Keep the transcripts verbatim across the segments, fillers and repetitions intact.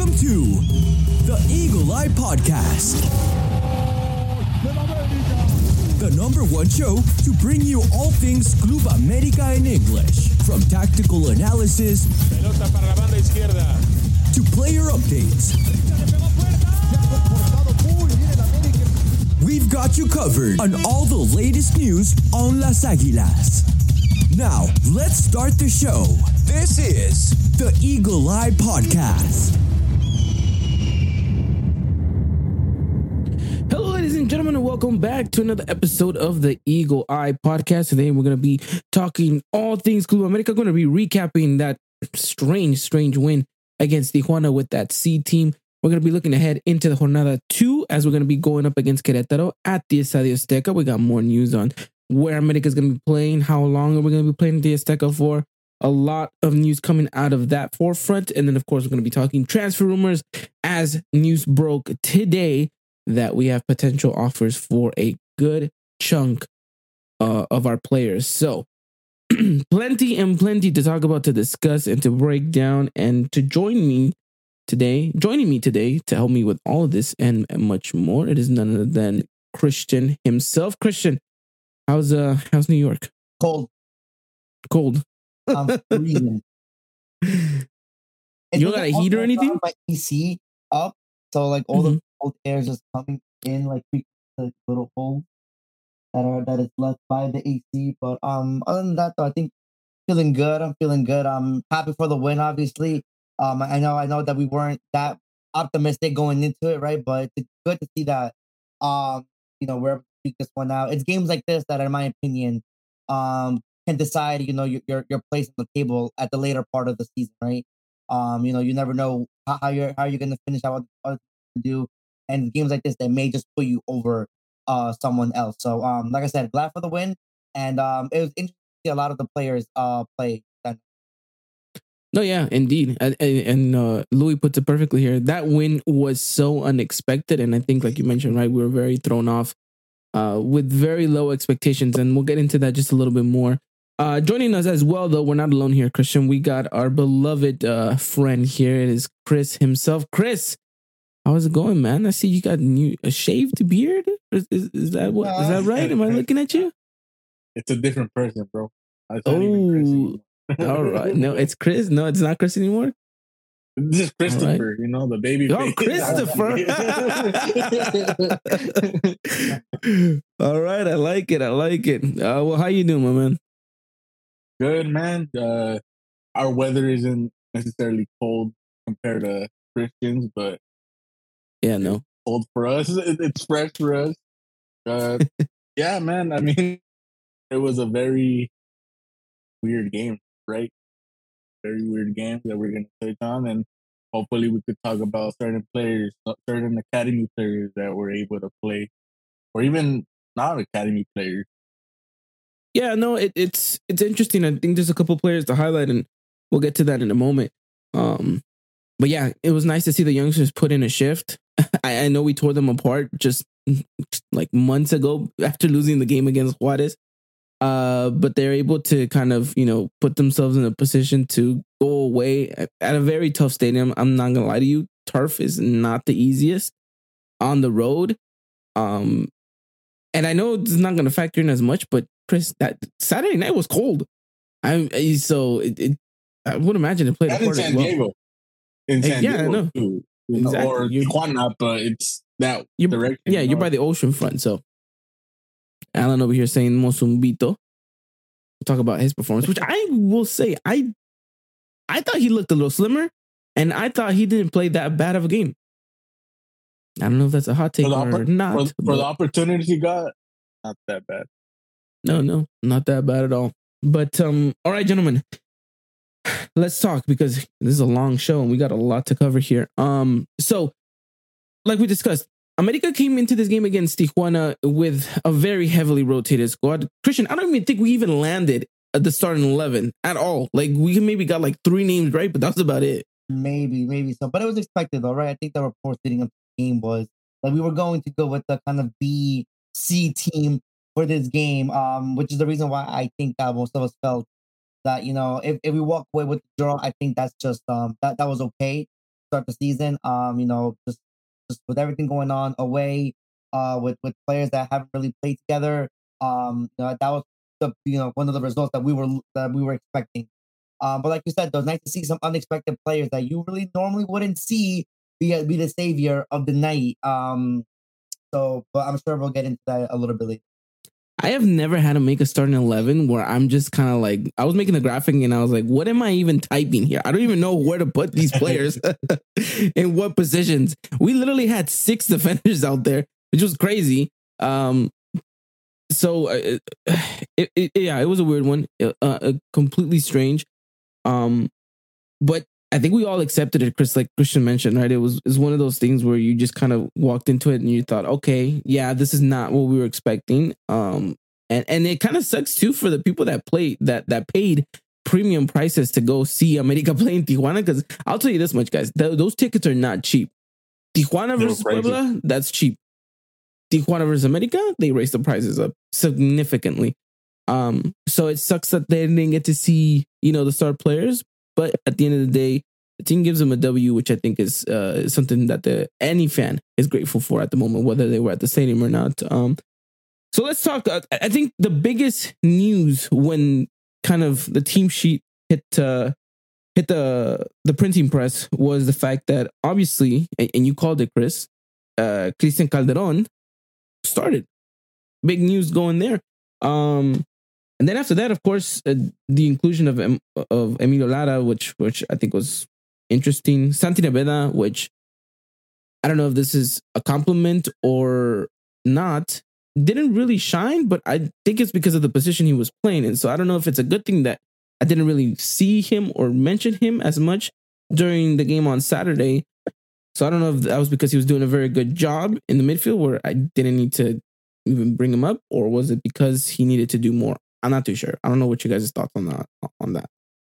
Welcome to the Eagle Eye Podcast, the number one show to bring you all things Club America in English, from tactical analysis Pelota para la banda izquierda. to player updates. We've got you covered on all the latest news on Las Águilas. Now, let's start the show. This is the Eagle Eye Podcast. Hello, ladies and gentlemen, and welcome back to another episode of the Eagle Eye Podcast. Today, we're going to be talking all things Club America. Going to be recapping that strange, strange win against Tijuana with that C team. We're going to be looking ahead into the Jornada two as we're going to be going up against Querétaro at the Estadio Azteca. We got more news on where America is going to be playing, how long are we going to be playing the Azteca for. A lot of news coming out of that forefront. And then, of course, we're going to be talking transfer rumors as news broke today that we have potential offers for a good chunk uh, of our players. So plenty and plenty to talk about, to discuss, and to break down. And to join me today, joining me today to help me with all of this and much more, it is none other than Christian himself. Christian, how's uh how's New York? Cold. Cold. I'm freezing. You don't got a heat or anything? My E C up, so like all Mhm. the cold air is just coming in like through the little holes that are that is left by the A C. But um, other than that, though, I think feeling good. I'm feeling good. I'm happy for the win. Obviously, um, I know I know that we weren't that optimistic going into it, right? But it's good to see that um, you know, we're able to beat this one out. It's games like this that, in my opinion, um, can decide, you know, your your, your place on the table at the later part of the season, right? Um, you know, you never know how, how you're how you're gonna finish out what what to do, and games like this that may just put you over uh someone else. So um, like I said, glad for the win, and um, it was interesting to see a lot of the players uh play. That No, yeah, indeed. And, and uh, Louis puts it perfectly here. That win was so unexpected. And I think, like you mentioned, right, we were very thrown off uh, with very low expectations. And we'll get into that just a little bit more. Uh, joining us as well, though, we're not alone here, Christian. We got our beloved uh, friend here. It is Chris himself. Chris, how's it going, man? I see you got new, a shaved beard. Is, is, is that what? Is that right? Am I looking at you? It's a different person, bro. It's not even Chris Oh, anymore. all right. No, it's Chris. No, it's not Chris anymore. This is Christopher, you know, the baby Oh, face. Christopher. All right. I like it. I like it. Uh, well, how you doing, my man? Good, man. Uh, our weather isn't necessarily cold compared to Christians, but Yeah, no. cold for us. It, it's fresh for us. Uh, yeah, man. I mean, it was a very weird game, right? Very weird game that we're going to take on. And hopefully we could talk about certain players, certain academy players that were able to play, or even not academy players. Yeah, no, it, it's it's interesting. I think there's a couple players to highlight, and we'll get to that in a moment. Um, but yeah, it was nice to see the youngsters put in a shift. I, I know we tore them apart just like months ago after losing the game against Juarez. Uh, but they're able to kind of, you know, put themselves in a position to go away at, at a very tough stadium. I'm not gonna lie to you, turf is not the easiest on the road. Um, and I know it's not gonna factor in as much, but Chris, that Saturday night was cold. I, I so it, it I would imagine it played a And in part as San well. Diego. In Hey, San yeah, I Diego, know. too. You know, Exactly. or You're- Tijuana, but it's that You're, direction. yeah, you you're know? by the ocean front. So Alan over here saying Mosumbito. We'll talk about his performance, which I will say, I I thought he looked a little slimmer, and I thought he didn't play that bad of a game. I don't know if that's a hot take for the, or oppor- not. for, for but the opportunities he got, not that bad. no, no, not that bad at all. But um, all right, gentlemen, let's talk because this is a long show and we got a lot to cover here. Um, so like we discussed, America came into this game against Tijuana with a very heavily rotated squad. Christian, I don't even think we even landed at the starting eleven at all. Like we maybe got like three names right, but that's about it. maybe maybe so, but it was expected though, right? I think the report leading up to the game was that we were going to go with the kind of B C team for this game, um, which is the reason why I think that most of us felt that, you know, if, if we walk away with the draw, I think that's just um that that was okay. start the season. Um, you know, just just with everything going on away, uh, with with players that haven't really played together. Um, you know, that was the you know one of the results that we were that we were expecting. Um, but like you said, it was nice to see some unexpected players that you really normally wouldn't see be be the savior of the night. Um, so, but I'm sure we'll get into that a little bit later. I have never had to make a starting eleven where I'm just kind of like, I was making the graphic and I was like, what am I even typing here? I don't even know where to put these players in what positions. We literally had six defenders out there, which was crazy. Um, so uh, it, it, yeah, it was a weird one, uh, uh, completely strange. Um, but I think we all accepted it, Chris, like Christian mentioned, right? It was, it was one of those things where you just kind of walked into it and you thought, okay, yeah, this is not what we were expecting. Um, and, and it kind of sucks too for the people that played, that, that paid premium prices to go see America play in Tijuana. Because I'll tell you this much, guys, th- those tickets are not cheap. Tijuana versus Puebla, that's cheap. Tijuana versus America, they raised the prices up significantly. Um, so it sucks that they didn't get to see, you know, the star players. But at the end of the day, the team gives them a W, which I think is uh, something that the any fan is grateful for at the moment, whether they were at the stadium or not. Um, so let's talk. Uh, I think the biggest news when kind of the team sheet hit uh, hit the the printing press was the fact that obviously, and, and you called it, Chris, uh, Cristian Calderon started. Big news going there. Um, And then after that, of course, uh, the inclusion of of Emilio Lara, which which I think was interesting. Santi Naveda, which I don't know if this is a compliment or not, didn't really shine, but I think it's because of the position he was playing in. So I don't know if it's a good thing that I didn't really see him or mention him as much during the game on Saturday. So I don't know if that was because he was doing a very good job in the midfield where I didn't need to even bring him up, or was it because he needed to do more? I'm not too sure. I don't know what you guys' thoughts on that. On that,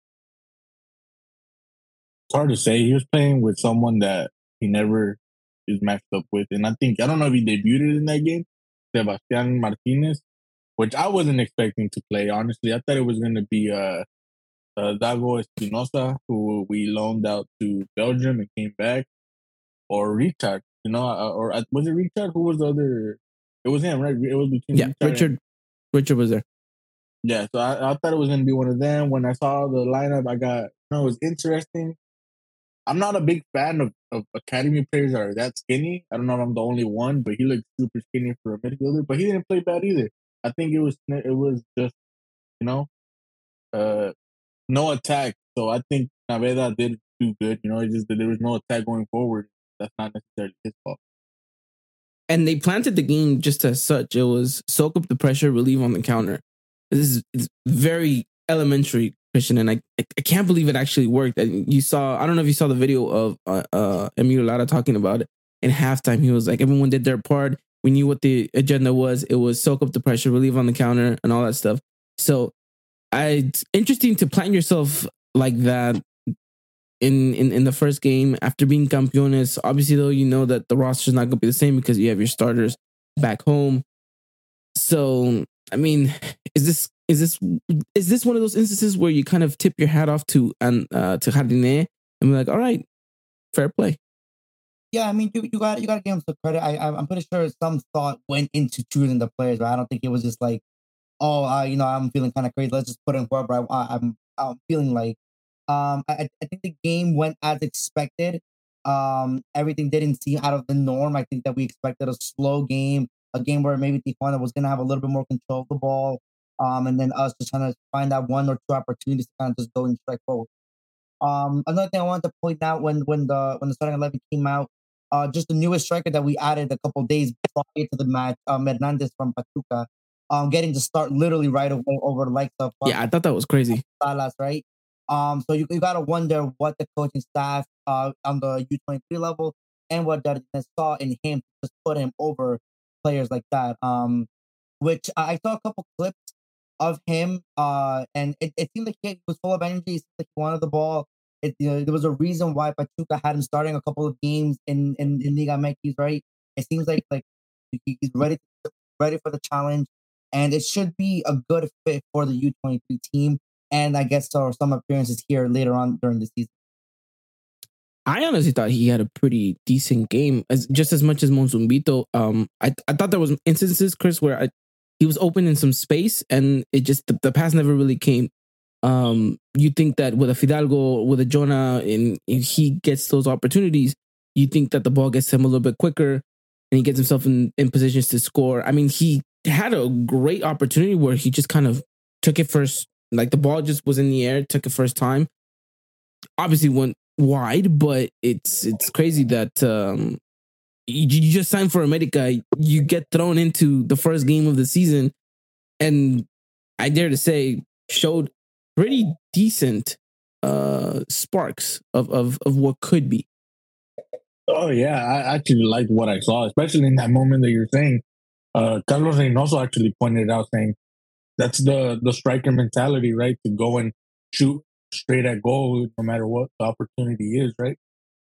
it's hard to say. He was playing with someone that he never is matched up with, and I think I don't know if he debuted in that game, Sebastian Martinez, which I wasn't expecting to play. Honestly, I thought it was going to be uh, uh, Dago Espinosa, who we loaned out to Belgium and came back, or Richard. You know, uh, or uh, was it Richard? Who was the other? It was him, right? It was between yeah, Richard. Richard, and- Richard was there. Yeah, so I, I thought it was going to be one of them. When I saw the lineup, I got, you know, it was interesting. I'm not a big fan of, of academy players that are that skinny. I don't know if I'm the only one, but he looked super skinny for a midfielder. But he didn't play bad either. I think it was it was just, you know, uh, no attack. So I think Naveda did do good. You know, it's just that there was no attack going forward. That's not necessarily his fault. And they planted the game just as such. It was soak up the pressure, relieve on the counter. This is very elementary, Christian, and I I can't believe it actually worked. And you saw, I don't know if you saw the video of uh, uh, Emilio Lara talking about it. In halftime, he was like, everyone did their part. We knew what the agenda was. It was soak up the pressure, relieve on the counter, and all that stuff. So I, it's interesting to plan yourself like that in, in, in the first game after being campeones. Obviously, though, you know that the roster is not going to be the same because you have your starters back home. So, I mean, is this is this is this one of those instances where you kind of tip your hat off to and uh, to Jardine and be like, all right, fair play? Yeah, I mean, you, you got you got to give him some credit. I I'm pretty sure some thought went into choosing the players, but I don't think it was just like, oh, uh, you know, I'm feeling kind of crazy. Let's just put in whoever I, I'm I'm feeling like. Um, I I think the game went as expected. Um, everything didn't seem out of the norm. I think that we expected a slow game, a game where maybe Tijuana was gonna have a little bit more control of the ball. Um, and then us just trying to find that one or two opportunities to kind of just go and strike forward. Um, another thing I wanted to point out when when the when the starting eleven came out, uh, just the newest striker that we added a couple days prior to the match, um, Hernandez from Pachuca, um, getting to start literally right away over the likes of uh, Yeah, I thought that was crazy. Salas, right? Um, so you, you gotta wonder what the coaching staff uh on the U twenty-three level and what Jardine saw in him to just put him over players like that. Um, which I I saw a couple clips of him, uh, and it, it seemed like he was full of energy. It seemed like he wanted the ball. It, you know, there was a reason why Pachuca had him starting a couple of games in in, in Liga M X, right? It seems like like he's ready ready for the challenge, and it should be a good fit for the U twenty-three team. And I guess there are some appearances here later on during the season. I honestly thought he had a pretty decent game, as just as much as Monzumbito. Um, I I thought there was instances, Chris, where I, he was open in some space, and it just the, the pass never really came. Um, you think that with a Fidalgo, with a Jonah, and he gets those opportunities, you think that the ball gets to him a little bit quicker, and he gets himself in, in positions to score. I mean, he had a great opportunity where he just kind of took it first, like the ball just was in the air, took it first time. Obviously went wide, but it's it's crazy that um, you, you just signed for America, you get thrown into the first game of the season, and I dare to say showed pretty decent uh, sparks of, of of what could be. Oh yeah, I actually liked what I saw, especially in that moment that you're saying. Uh, Carlos Reynoso actually pointed out saying that's the the striker mentality, right? To go and shoot straight at goal, no matter what the opportunity is, right?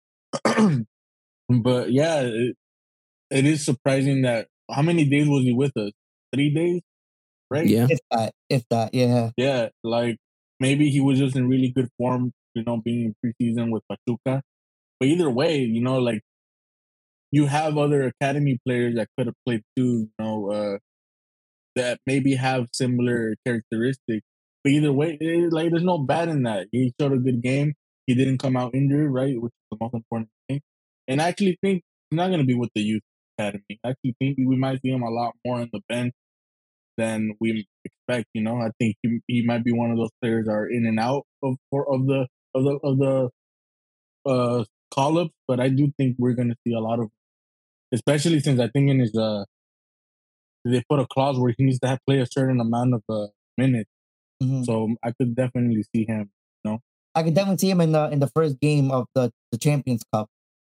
But yeah, it, it is surprising that how many days was he with us? Three days, right? Yeah, If that, if that, yeah. Yeah, like maybe he was just in really good form, you know, being in preseason with Pachuca. But either way, you know, like you have other academy players that could have played too, you know, uh, that maybe have similar characteristics. But either way, it, like there's no bad in that. He showed a good game. He didn't come out injured, right, which is the most important thing. And I actually think he's not going to be with the youth academy. I actually think we might see him a lot more on the bench than we expect. You know, I think he, he might be one of those players that are in and out of of the of the of the uh, call ups. But I do think we're going to see a lot of, especially since I think in his uh they put a clause where he needs to have play a certain amount of uh, minutes. Mhm. So I could definitely see him. You know, I could definitely see him in the in the first game of the, the Champions Cup.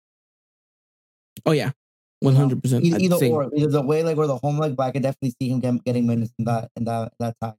oh yeah, one hundred percent. Either, I'd either say or, either the away leg or the home leg, but I could definitely see him get, getting minutes in that in that that time.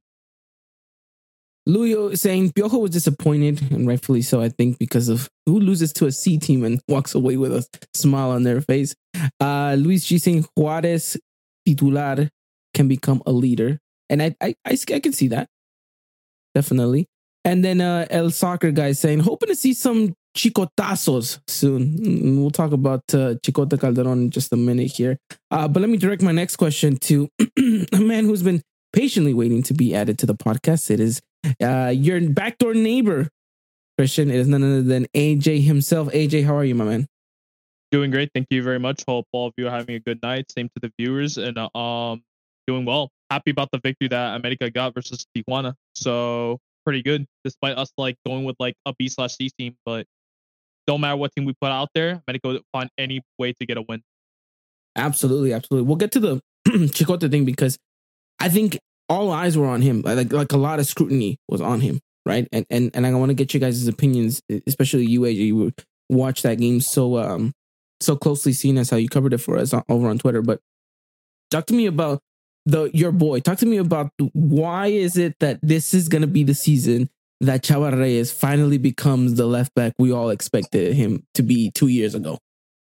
Luyo is saying Piojo was disappointed, and rightfully so, I think, because of who loses to a C team and walks away with a smile on their face. Uh, Luis G saying Juarez titular can become a leader, and I I, I, I can see that definitely. And then uh, El Soccer guy saying hoping to see some chicotazos soon. Mm, We'll talk about uh, Chicota Calderon in just a minute here. Uh, but let me direct my next question to a man who's been patiently waiting to be added to the podcast. It is uh, your backdoor neighbor, Christian. It is none other than A J himself. A J, how are you, my man? Doing great. Thank you very much. Hope all of you are having a good night. Same to the viewers. And uh, um, doing well. Happy about the victory that America got versus Tijuana. So pretty good, despite us like going with like a B slash C team. But don't matter what team we put out there, America will find any way to get a win. Absolutely, absolutely. We'll get to the Chicota thing because I think all eyes were on him. Like like a lot of scrutiny was on him, right? And and and I want to get you guys' opinions, especially you, A J. You watch that game so um so closely, seeing as how you covered it for us on, over on Twitter. But talk to me about the your boy. Talk to me about why is it that this is going to be the season that Chava Reyes finally becomes the left back we all expected him to be two years ago.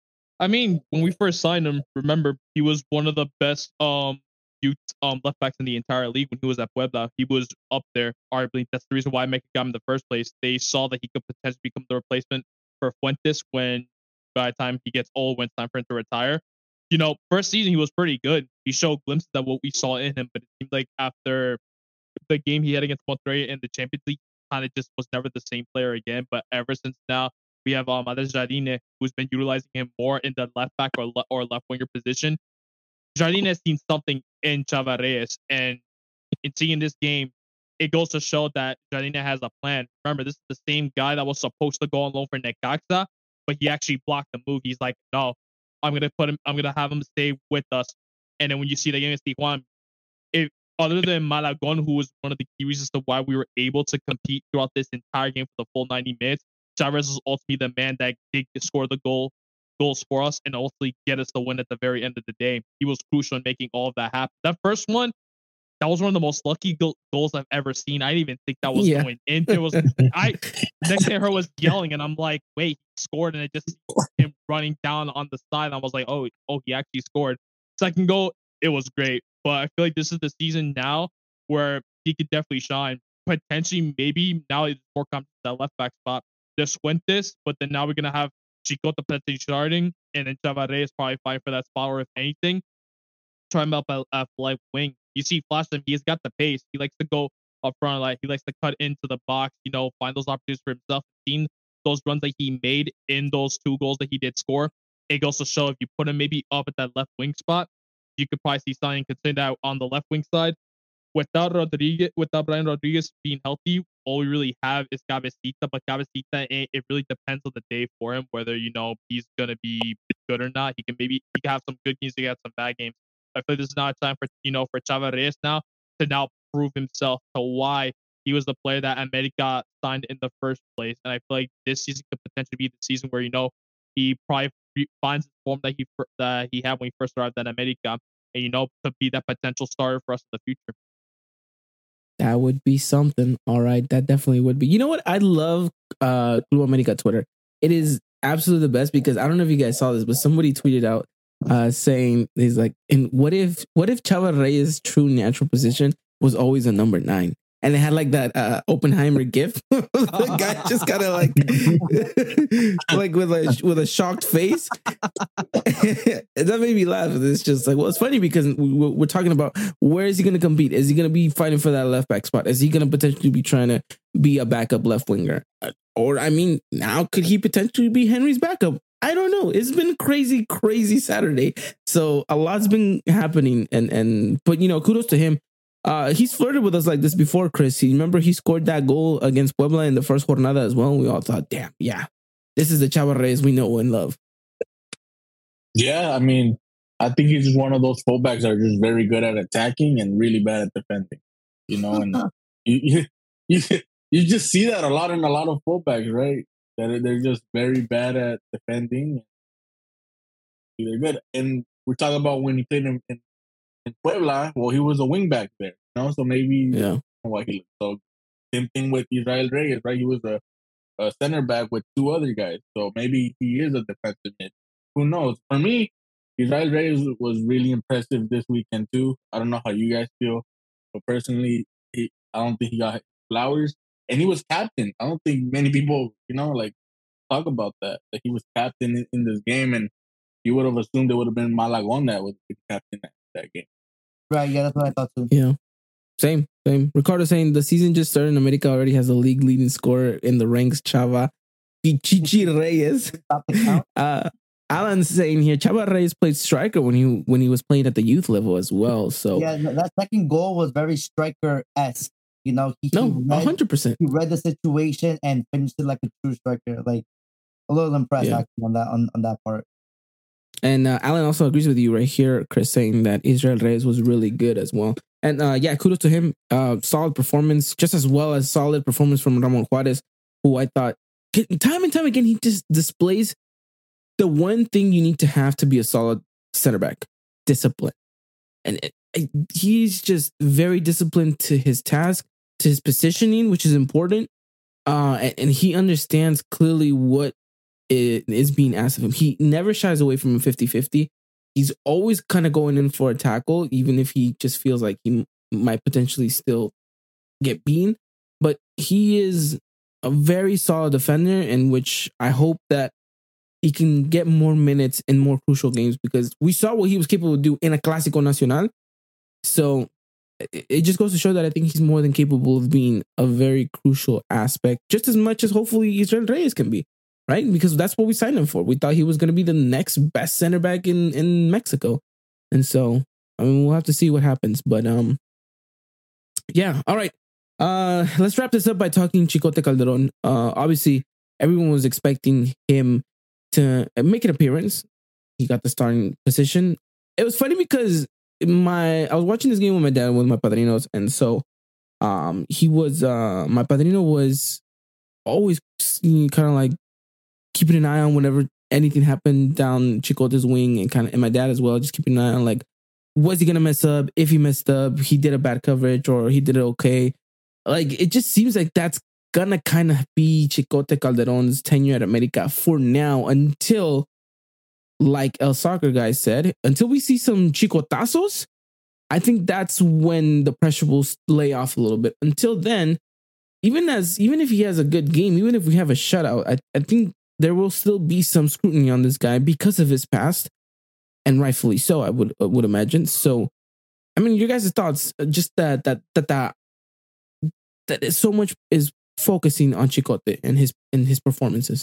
I mean, when we first signed him, remember he was one of the best um youth um left backs in the entire league when he was at Puebla. He was up there, arguably. That's the reason why Mexico got him in the first place. They saw that he could potentially become the replacement for Fuentes when by the time he gets old, when it's time for him to retire. You know, first season he was pretty good. He showed glimpses of what we saw in him, but it seemed like after the game he had against Monterrey in the Champions League, kind of just was never the same player again. But ever since now, we have um, Andres Jardine, who's been utilizing him more in the left back or, le- or left winger position. Jardine has seen something in Chava Reyes, and in seeing this game, it goes to show that Jardine has a plan. Remember, this is the same guy that was supposed to go on loan for Necaxa, but he actually blocked the move. He's like, no, I'm gonna put him. I'm gonna have him stay with us. And then when you see the game against Tijuana, it other than Malagon, who was one of the key reasons to why we were able to compete throughout this entire game for the full ninety minutes, Chavez was ultimately the man that did score the goal, goals for us and ultimately get us the win at the very end of the day. He was crucial in making all of that happen. That first one, that was one of the most lucky go- goals I've ever seen. I didn't even think that was Yeah. going in. It was I next thing I heard was yelling, and I'm like, wait, he scored, and it just him running down on the side. And I was like, oh, oh, he actually scored. Second goal, it was great. But I feel like this is the season now where he could definitely shine. Potentially, maybe now it's more confident at that left back spot. There's Fuentes, but then now we're gonna have Chicote potentially starting, and then Chava Reyes probably fighting for that spot, or if anything, try him up at, at left wing. You see Flash him, he's got the pace. He likes to go up front, like he likes to cut into the box, you know, find those opportunities for himself. Seen those runs that he made in those two goals that he did score. It goes to show if you put him maybe up at that left wing spot, you could probably see something considered that on the left wing side. Without Rodriguez, without Brian Rodriguez being healthy, all we really have is Cabecita. But Cabecita, it, it really depends on the day for him, whether you know he's gonna be good or not. He can maybe he can have some good games, he can have some bad games. I feel like this is not a time for you know for Chava Reyes now to now prove himself to why he was the player that America signed in the first place. And I feel like this season could potentially be the season where you know he probably finds the form that he that he had when he first arrived at America, and you know could be that potential starter for us in the future. That would be something. All right. That definitely would be. You know what? I love uh Club America Twitter. It is absolutely the best because I don't know if you guys saw this, but somebody tweeted out uh saying he's like, and what if what if Chava Reyes' true natural position was always a number nine? And it had like that uh, Oppenheimer gif. The guy just kind of like, like with a with a shocked face. That made me laugh. It's just like, well, it's funny because we're talking about where is he going to compete? Is he going to be fighting for that left back spot? Is he going to potentially be trying to be a backup left winger? Or I mean, now could he potentially be Henry's backup? I don't know. It's been crazy, crazy Saturday. So a lot's been happening, and and but you know, kudos to him. Uh, he's flirted with us like this before, Chris. You remember he scored that goal against Puebla in the first jornada as well. We all thought, damn, yeah, this is the Chava Reyes we know and love. Yeah, I mean, I think he's just one of those fullbacks that are just very good at attacking and really bad at defending. You know, and you, you you just see that a lot in a lot of fullbacks, right? That they're just very bad at defending. They're good, and we're talking about when he played in, in in Puebla, well, he was a wingback there, you know, so maybe yeah. Why he so same thing with Israel Reyes, right? He was a, a center back with two other guys, so maybe he is a defensive mid. Who knows? For me, Israel Reyes was really impressive this weekend too. I don't know how you guys feel, but personally, he, I don't think he got flowers, and he was captain. I don't think many people, you know, like talk about that. That he was captain in, in this game, and you would have assumed it would have been Malagón that was the captain at that game. Right, yeah, that's what I thought too. Yeah. Same, same. Ricardo saying the season just started and America already has a league leading scorer in the ranks, Chava Pichichi Reyes. Stop the count. Uh, Alan's saying here, Chava Reyes played striker when he when he was playing at the youth level as well. So yeah, that second goal was very striker-esque. You know, he, no, he a hundred percent. He read the situation and finished it like a true striker. Like a little impressed Yeah. actually on that on, on that part. And uh, Alan also agrees with you right here, Chris, saying that Israel Reyes was really good as well. And uh, yeah, kudos to him. Uh, solid performance, just as well as solid performance from Ramon Juarez, who I thought time and time again, he just displays the one thing you need to have to be a solid center back: discipline. And it, it, he's just very disciplined to his task, to his positioning, which is important. Uh, and, and he understands clearly what it is being asked of him. He never shies away from a fifty-fifty. He's always kind of going in for a tackle, even if he just feels like he might potentially still get beaten. But he is a very solid defender, in which I hope that he can get more minutes in more crucial games, because we saw what he was capable of doing in a Clásico Nacional. So it, it just goes to show that I think he's more than capable of being a very crucial aspect, just as much as hopefully Israel Reyes can be. Right? Because that's what we signed him for. We thought he was going to be the next best center back in, in Mexico. And so, I mean, we'll have to see what happens. But, um, yeah. All right. Uh, let's wrap this up by talking Chicote Calderon. Uh, obviously, everyone was expecting him to make an appearance. He got the starting position. It was funny because my I was watching this game with my dad, with my padrinos. And so, um, he was, uh, my padrino was always kind of like, keeping an eye on whenever anything happened down Chicote's wing, and kind of, and my dad as well, just keeping an eye on like, was he gonna mess up? If he messed up, he did a bad coverage or he did it okay. Like, it just seems like that's gonna kind of be Chicote Calderon's tenure at America for now, until, like El Soccer Guy said, until we see some chicotazos. I think that's when the pressure will lay off a little bit. Until then, even as even if he has a good game, even if we have a shutout, I, I think there will still be some scrutiny on this guy because of his past, and rightfully so. I would I would imagine. So, I mean, your guys' thoughts, just that that that that that is so much is focusing on Chicote and his and his performances.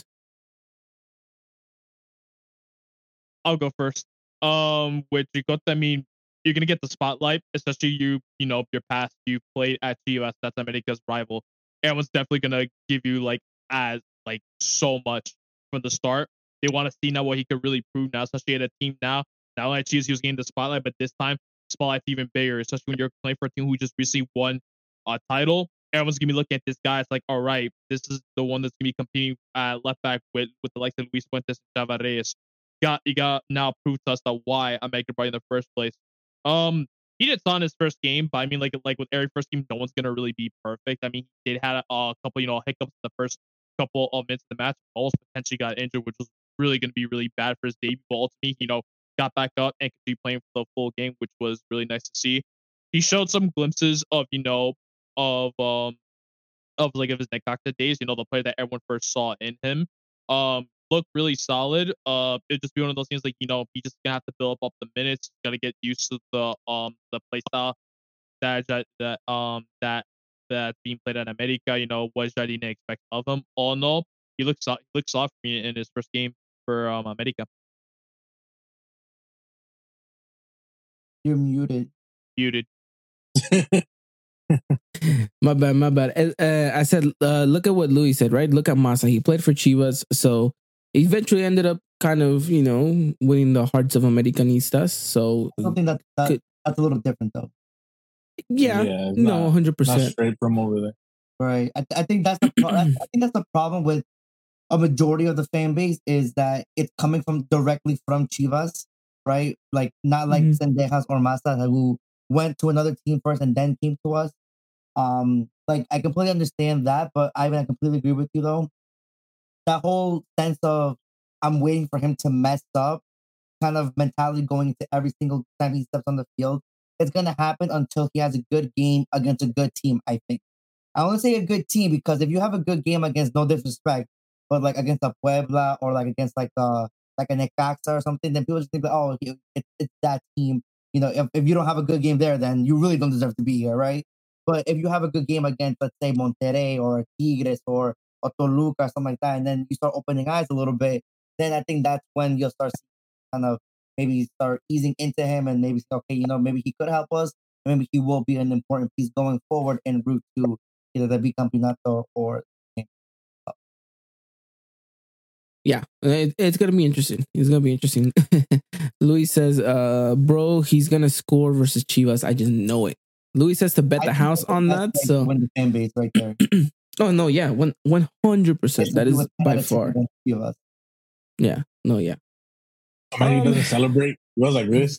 I'll go first. Um, with Chicote, I mean, you're gonna get the spotlight, especially you, you know, your past. You played at Chivas, that's America's rival. Everyone's definitely gonna give you like as like so much from the start. They want to see now what he could really prove now, especially at a team now. Not only at Chivas, he was getting the spotlight, but this time spotlight's even bigger, especially when you're playing for a team who just recently won a title. Everyone's gonna be looking at this guy. It's like, all right, this is the one that's gonna be competing at left back with with the likes of Luis Fuentes and Chava Reyes. Got you got now proved to us that why I make it right in the first place. Um, he did on his first game, but I mean, like like with every first game, no one's gonna really be perfect. I mean, he did had a, a couple, you know, hiccups in the first couple of minutes of the match. Almost potentially got injured, which was really gonna be really bad for his debut. But ultimately, you know, got back up and continued playing for the full game, which was really nice to see. He showed some glimpses of, you know, of um of like of his Necaxa days, you know, the player that everyone first saw in him. Um, looked really solid. Uh, it just be one of those things like, you know, he just gonna have to build up the minutes. He's gotta get used to the um the play style that that um that that being played at America. You know, what Jardine expect of him. All in all, he looks he looks soft for me in his first game for um America. You're muted. Muted. My bad, my bad. Uh, I said, uh, look at what Luis said, right? Look at Massa. He played for Chivas, so he eventually ended up kind of, you know, winning the hearts of Americanistas. So Something that, that could, that's a little different, though. Yeah, yeah no, one hundred percent. Not straight from over there. Right. I, I think that's the pro- I think that's the problem with a majority of the fan base is that it's coming from directly from Chivas, right? Like not like Mhm. Sendejas or Massa who went to another team first and then came to us. Um, like I completely understand that, but Ivan, I completely agree with you though. That whole sense of I'm waiting for him to mess up kind of mentality going into every single time he steps on the field, it's gonna happen until he has a good game against a good team, I think. I want to say a good team because if you have a good game against, no disrespect, but like against a Puebla or like against like uh like a Necaxa or something, then people just think like, oh, it, it, it's that team. You know, if, if you don't have a good game there, then you really don't deserve to be here, right? But if you have a good game against, let's say, Monterrey or Tigres or, or Toluca or something like that, and then you start opening eyes a little bit, then I think that's when you'll start kind of maybe start easing into him and maybe say, okay, you know, maybe he could help us. Maybe he will be an important piece going forward en route to either the bicampeonato or. Yeah, it, it's gonna be interesting. It's gonna be interesting. Luis says, uh, bro, he's gonna score versus Chivas. I just know it. Luis says to bet I the think house that's the on best that. way to So win the fan base right there. oh no, yeah, one one hundred percent. That is by far. Chivas. Yeah, no, yeah. Man, he Um, doesn't celebrate. He goes like this.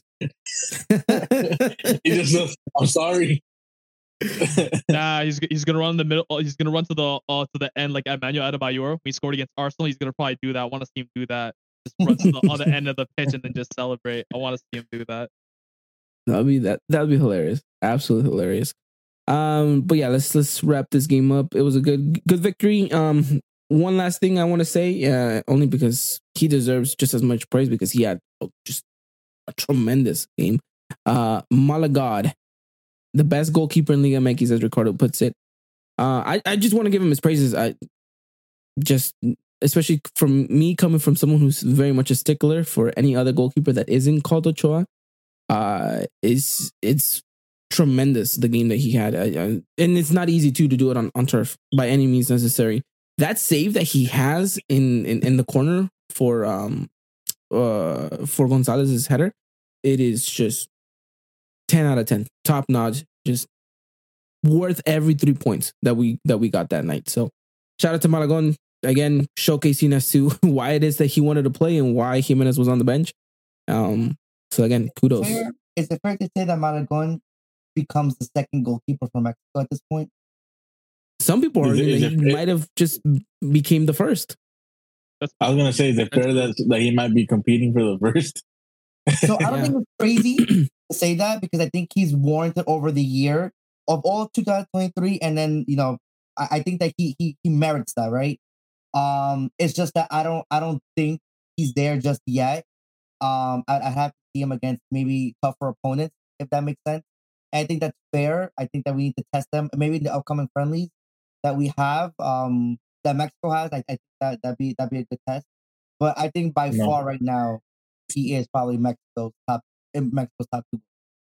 He just says, "I'm sorry." Nah, he's he's gonna run the middle. He's gonna run to the uh to the end like Emmanuel Adebayor. When he scored against Arsenal, he's gonna probably do that. I want to see him do that. Just run to the other end of the pitch and then just celebrate. I want to see him do that. That'd be that. That'd be hilarious. Absolutely hilarious. Um, but yeah, let's let's wrap this game up. It was a good good victory. Um, one last thing I want to say, uh, only because he deserves just as much praise because he had just a tremendous game. Uh, Malagad, the best goalkeeper in Liga M X, as Ricardo puts it. Uh, I I just want to give him his praises. I just, especially from me coming from someone who's very much a stickler for any other goalkeeper that isn't called Ochoa. Uh, is it's tremendous the game that he had, I, I, and it's not easy too to do it on, on turf by any means necessary. That save that he has in in, in the corner for um uh for Gonzalez's header, it is just ten out of ten, top notch, just worth every three points that we that we got that night. So shout out to Malagon again, showcasing us to why it is that he wanted to play and why Jimenez was on the bench. Um, so again, kudos. Fair, is it fair to say that Malagon becomes the second goalkeeper for Mexico at this point? Some people Is it- argue is that it- he might have just became the first. That's I was gonna say, is it fair that that he might be competing for the first? So I don't Yeah. think it's crazy to say that because I think he's warranted over the year of all two thousand twenty-three, and then you know I, I think that he he he merits that, right? Um, it's just that I don't I don't think he's there just yet. Um, I, I have to see him against maybe tougher opponents, if that makes sense. And I think that's fair. I think that we need to test them. Maybe the upcoming friendlies that we have, um, that Mexico has, I, I think that that'd be that'd be a good test. But I think by No. far right now, he is probably Mexico's top in Mexico's top two.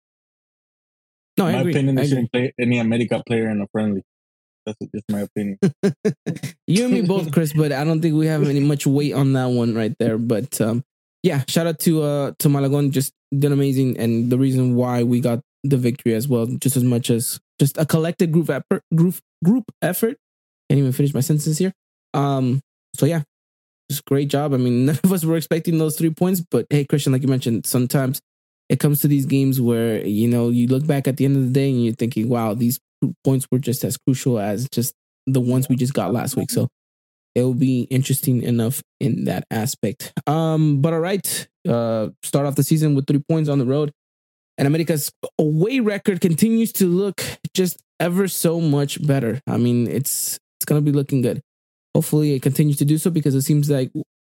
No, I In my agree. opinion, I they agree. shouldn't play any America player in a friendly. That's just my opinion. You and me both, Chris, but I don't think we have any much weight on that one right there. But um, yeah, shout out to uh to Malagon, just did amazing, and the reason why we got the victory as well, just as much as just a collective group effort. Group group effort. Can't even finish my sentence here. Um, so yeah, just great job. I mean, none of us were expecting those three points, but hey, Christian, like you mentioned, sometimes it comes to these games where you know you look back at the end of the day and you're thinking, wow, these points were just as crucial as just the ones we just got last week. So it will be interesting enough in that aspect. Um, but all right, uh, start off the season with three points on the road, and America's away record continues to look just ever so much better. I mean, it's it's gonna be looking good. Hopefully, it continues to do so because it seems like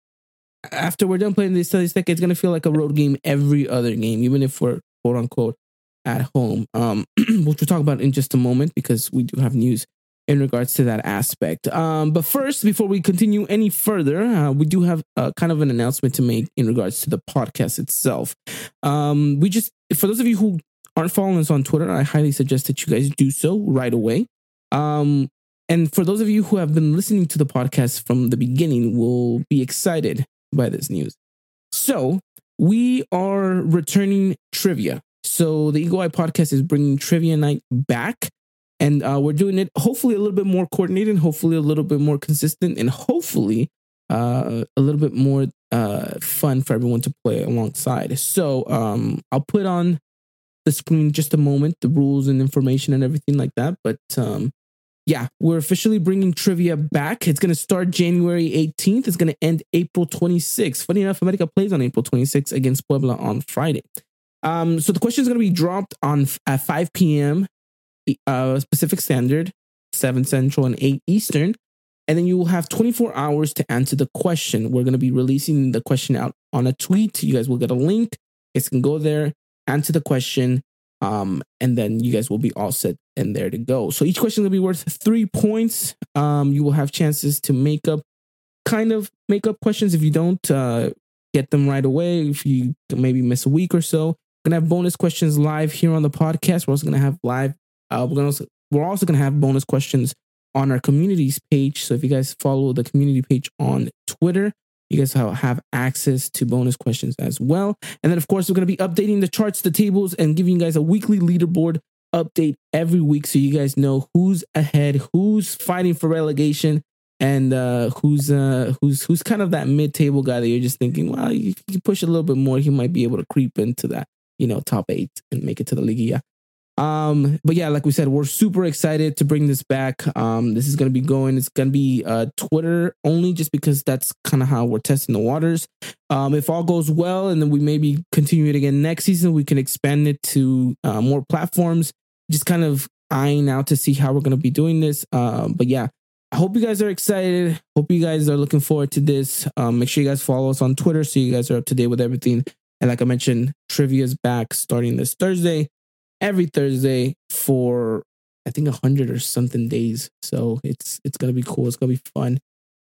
after we're done playing this Azteca, it's gonna feel like a road game every other game, even if we're quote unquote at home, um, which we'll talk about in just a moment because we do have news in regards to that aspect. Um, but first, before we continue any further, uh, we do have uh, kind of an announcement to make in regards to the podcast itself. Um, we just, for those of you who aren't following us on Twitter, I highly suggest that you guys do so right away. Um, and for those of you who have been listening to the podcast from the beginning, will be excited by this news. So we are returning trivia. So the Eagle Eye Podcast is bringing Trivia Night back, and uh, we're doing it hopefully a little bit more coordinated, hopefully a little bit more consistent, and hopefully uh, a little bit more uh, fun for everyone to play alongside. So um, I'll put on the screen just a moment, the rules and information and everything like that. But um, yeah, we're officially bringing trivia back. It's going to start January eighteenth. It's going to end April twenty-sixth. Funny enough, America plays on April twenty-sixth against Puebla on Friday. Um, so the question is going to be dropped on at five p.m. Uh, Pacific Standard, seven Central, and eight Eastern. And then you will have twenty-four hours to answer the question. We're going to be releasing the question out on a tweet. You guys will get a link. You guys can go there, answer the question, um, and then you guys will be all set and there to go. So each question will be worth three points. Um, you will have chances to make up, kind of make up questions if you don't uh, get them right away. If you maybe miss a week or so. We're going to have bonus questions live here on the podcast. We're also going to have live, uh, we're, gonna also, we're also going to have bonus questions on our communities page. So if you guys follow the community page on Twitter, you guys have access to bonus questions as well. And then, of course, we're going to be updating the charts, the tables, and giving you guys a weekly leaderboard update every week so you guys know who's ahead, who's fighting for relegation, and uh, who's uh, who's who's kind of that mid-table guy that you're just thinking, well, you, you push a little bit more, he might be able to creep into that, you know, top eight and make it to the Liguilla. Um, but yeah, like we said, we're super excited to bring this back. Um, this is going to be going, it's going to be uh, Twitter only just because that's kind of how we're testing the waters. Um, if all goes well and then we maybe continue it again next season, we can expand it to uh, more platforms, just kind of eyeing out to see how we're going to be doing this. Um, but yeah, I hope you guys are excited. Hope you guys are looking forward to this. Um, make sure you guys follow us on Twitter so you guys are up to date with everything. And like I mentioned, trivia is back starting this Thursday. Every Thursday for I think a hundred or something days. So it's it's gonna be cool. It's gonna be fun.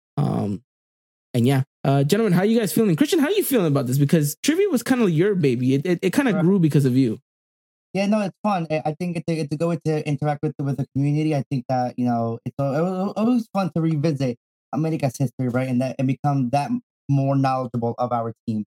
Um, and yeah, uh, gentlemen, how are you guys feeling? Christian, how are you feeling about this? Because trivia was kind of your baby. It it, it kind of grew because of you. Yeah, no, it's fun. I I think it's a, it's a good way to interact with with the community. I think that you know it's a, it was always fun to revisit America's history, right, and that and become that more knowledgeable of our team.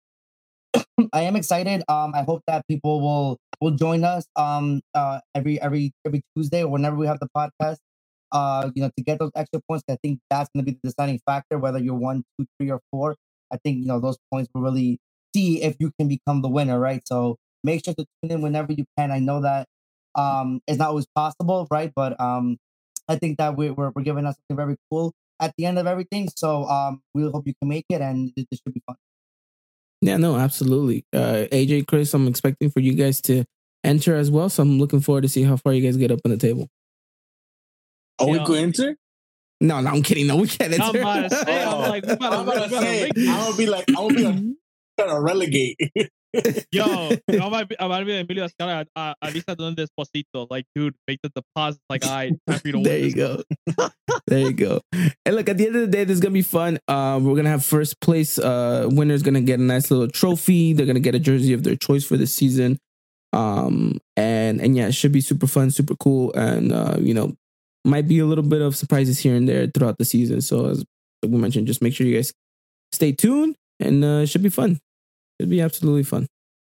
I am excited. Um, I hope that people will will join us. Um, uh, every every every Tuesday or whenever we have the podcast. Uh, you know, to get those extra points. I think that's going to be the deciding factor. Whether you're one, two, three, or four. I think you know those points will really see if you can become the winner, right? So make sure to tune in whenever you can. I know that um, it's not always possible, right? But um, I think that we're we're, we're giving us something very cool at the end of everything. So um, we hope you can make it, and this should be fun. Yeah, no, absolutely. Uh, A J, Chris, I'm expecting for you guys to enter as well. So I'm looking forward to see how far you guys get up on the table. Oh, Yeah. we could enter? No, no, I'm kidding. No, we can't. I'm about to say, I'm like, we about I'm to, gonna we about to say, rank I'm these. gonna be like, I'm gonna be like, trying to relegate. Yo, I might be, I might be Emilio Escala. Uh, at least I done this Despacito. Like, dude, make the deposit. Like, I time for you to win There you this. go. There you go. And look, at the end of the day, this is gonna be fun. Um, we're gonna have first place uh winners gonna get a nice little trophy. They're gonna get a jersey of their choice for this season. Um, and and yeah, it should be super fun, super cool, and uh, you know, might be a little bit of surprises here and there throughout the season. So as we mentioned, just make sure you guys stay tuned, and uh, it should be fun. It'd be absolutely fun.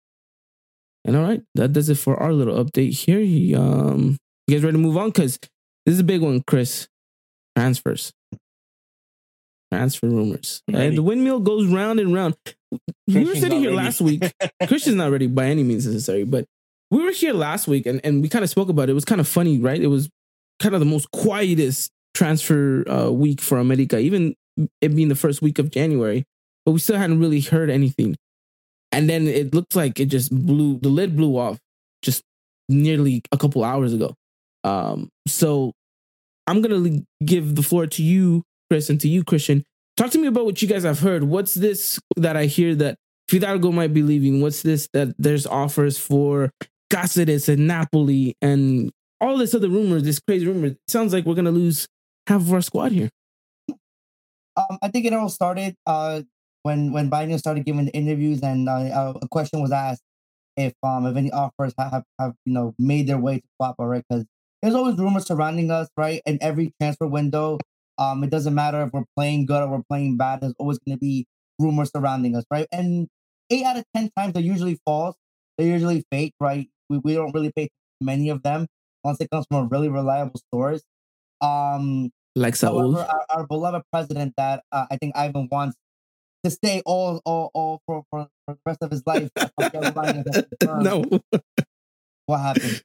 And all right, that does it for our little update here. He, um, you guys ready to move on? Because this is a big one, Chris. Transfers. Transfer rumors. And the windmill goes round and round. We were Christian's sitting not here ready. last week. Christian's not ready by any means necessary, but we were here last week and, and we kind of spoke about it. It was kind of funny, right? It was kind of the most quietest transfer uh, week for America, even it being the first week of January, but we still hadn't really heard anything. And then it looked like it just blew, the lid blew off just nearly a couple hours ago. Um, so I'm going to give the floor to you, Chris, and to you, Christian. Talk to me about what you guys have heard. What's this that I hear that Fidalgo might be leaving? What's this that there's offers for Cáceres and Napoli and all this other rumors, this crazy rumor? It sounds like we're going to lose half of our squad here. Um, I think it all started uh, when when Biden started giving the interviews, and uh, a question was asked if um if any offers have have, have you know made their way to Guapa, right? Because there's always rumors surrounding us, right? In every transfer window, um, it doesn't matter if we're playing good or we're playing bad. There's always going to be rumors surrounding us, right? And eight out of ten times they're usually false. They're usually fake, right? We we don't really pay many of them once it comes from really reliable source. Um, Like Saul. However, our, our beloved president that uh, I think Ivan wants to stay all all all for, for, for the rest of his life. No. What happened?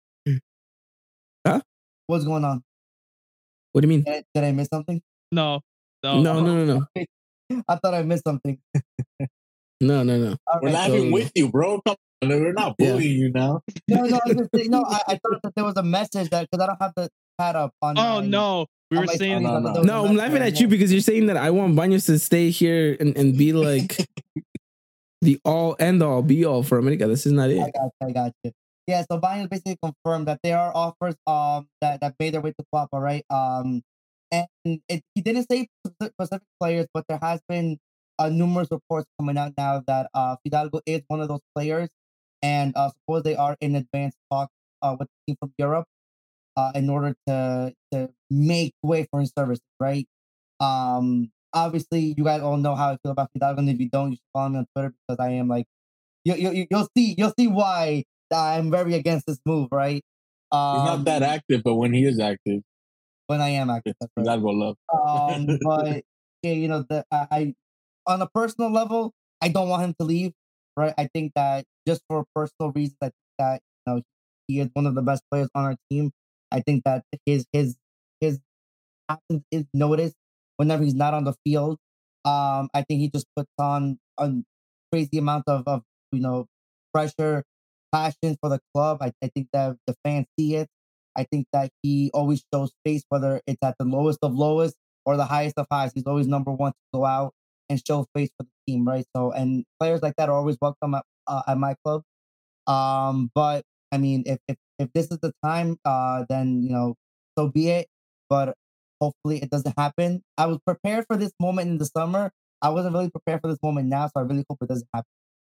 Huh? What's going on? What do you mean? Did I, did I miss something? No, no, No, no, no, no. I thought I missed something. No, no, no. All We're right. laughing so- with you, bro. Come on, we're not Yeah. bullying you now. No, no, I was just saying- no. I, I thought that there was a message that because I don't have the pad up on. Oh my- no, we on were my saying screen, No, but no. there was a No, I'm message laughing that at you I- because you're saying that I want Baños to stay here and, and be like the all end all be all for America. This is not I it. got you, I got you. Yeah, so Biden basically confirmed that there are offers um that, that made their way to Guapa, right? Um, and it, he didn't say specific specific players, but there has been uh, numerous reports coming out now that uh Fidalgo is one of those players, and uh, suppose they are in advanced talks uh with the team from Europe, uh, in order to to make way for his services, right? Um, obviously, you guys all know how I feel about Fidalgo, and if you don't, you should follow me on Twitter because I am like, you you you'll see you'll see why I'm very against this move, right? Um, He's not that active, but when he is active, when I am active, that's you right. gotta go love. Um, but yeah, you know, the I, I on a personal level, I don't want him to leave, right? I think that just for personal reasons, I think that you know he is one of the best players on our team. I think that his his his absence is noticed whenever he's not on the field. Um, I think he just puts on a crazy amount of, of you know pressure, passion for the club. I, I think that the fans see it. I think that he always shows face, whether it's at the lowest of lowest or the highest of highs. He's always number one to go out and show face for the team, right? So, and players like that are always welcome at, uh, at my club. Um, but I mean, if, if if this is the time, uh, then you know, so be it. But hopefully, it doesn't happen. I was prepared for this moment in the summer. I wasn't really prepared for this moment now, so I really hope it doesn't happen.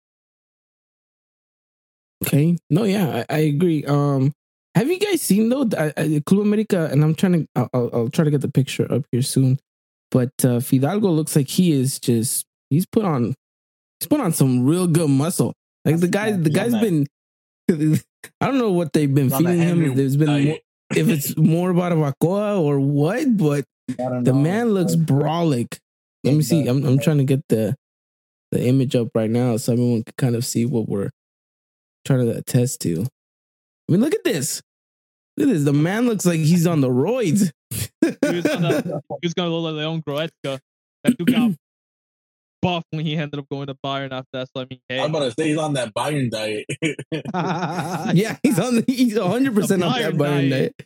Okay. No, yeah, I, I agree. Um, have you guys seen though I, I, Club America? And I'm trying to, I'll, I'll, I'll try to get the picture up here soon. But uh, Fidalgo looks like he is just, he's put on, he's put on some real good muscle. Like the guy, the He's guy's on been, I don't know what they've been He's on the feeding him. Henry If there's been, diet. more, if it's more about a Bacoa or what, but I don't the know. man looks brolic. Let He me see. does. I'm, I'm trying to get the, the image up right now so everyone can kind of see what we're trying to attest to. I mean, look at this. Look at this. The man looks like he's on the roids. he was gonna, he was gonna look like Leon Goretzka. That dude got buff when he ended up going to Bayern after that. So I mean, hey, I'm about to say he's on that Bayern diet. Yeah, he's on. The, he's one hundred percent on that Bayern Bayern diet. diet.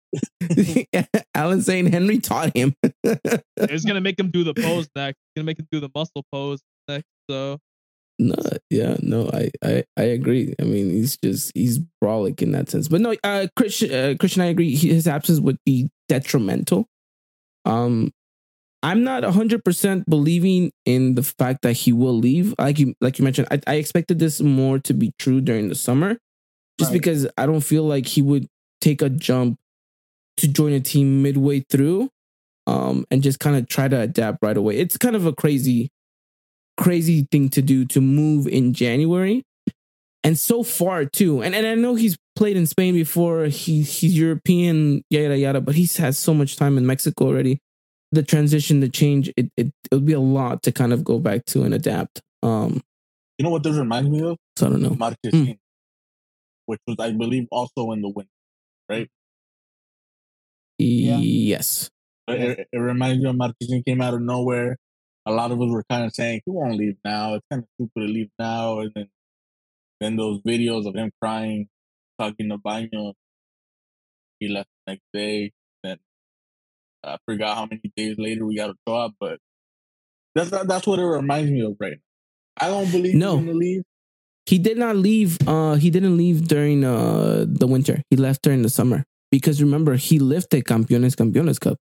Alan saying Henry taught him. It's gonna make him do the pose next. It's gonna make him do the muscle pose next. So no, yeah, no, I, I, I agree. I mean, he's just he's brolic in that sense. But no, uh, Christian, uh, Christian, I agree. His absence would be detrimental. Um, I'm not one hundred percent believing in the fact that he will leave. Like you, like you mentioned, I, I expected this more to be true during the summer, just Right. because I don't feel like he would take a jump to join a team midway through, um, and just kind of try to adapt right away. It's kind of a crazy, crazy thing to do to move in January, and so far too. And and I know he's played in Spain before. He he's European, yada yada, but he's had so much time in Mexico already. The transition, the change, it it it would be a lot to kind of go back to and adapt. Um, You know what this reminds me of? so I don't know. Marquezine, Mm. which was, I believe, also in the win. Right? Yeah. Yes. It, it, it reminds me of Marquezine came out of nowhere. A lot of us were kind of saying he won't leave now. It's kind of stupid to leave now. And then, then those videos of him crying, talking to Baño. He left the next day. Then I forgot how many days later we got a show up, but that's that's what it reminds me of right now. I don't believe No. he's gonna leave. He did not leave. Uh, he didn't leave during uh the winter. He left during the summer because remember he lifted Campeones Campeones Cup,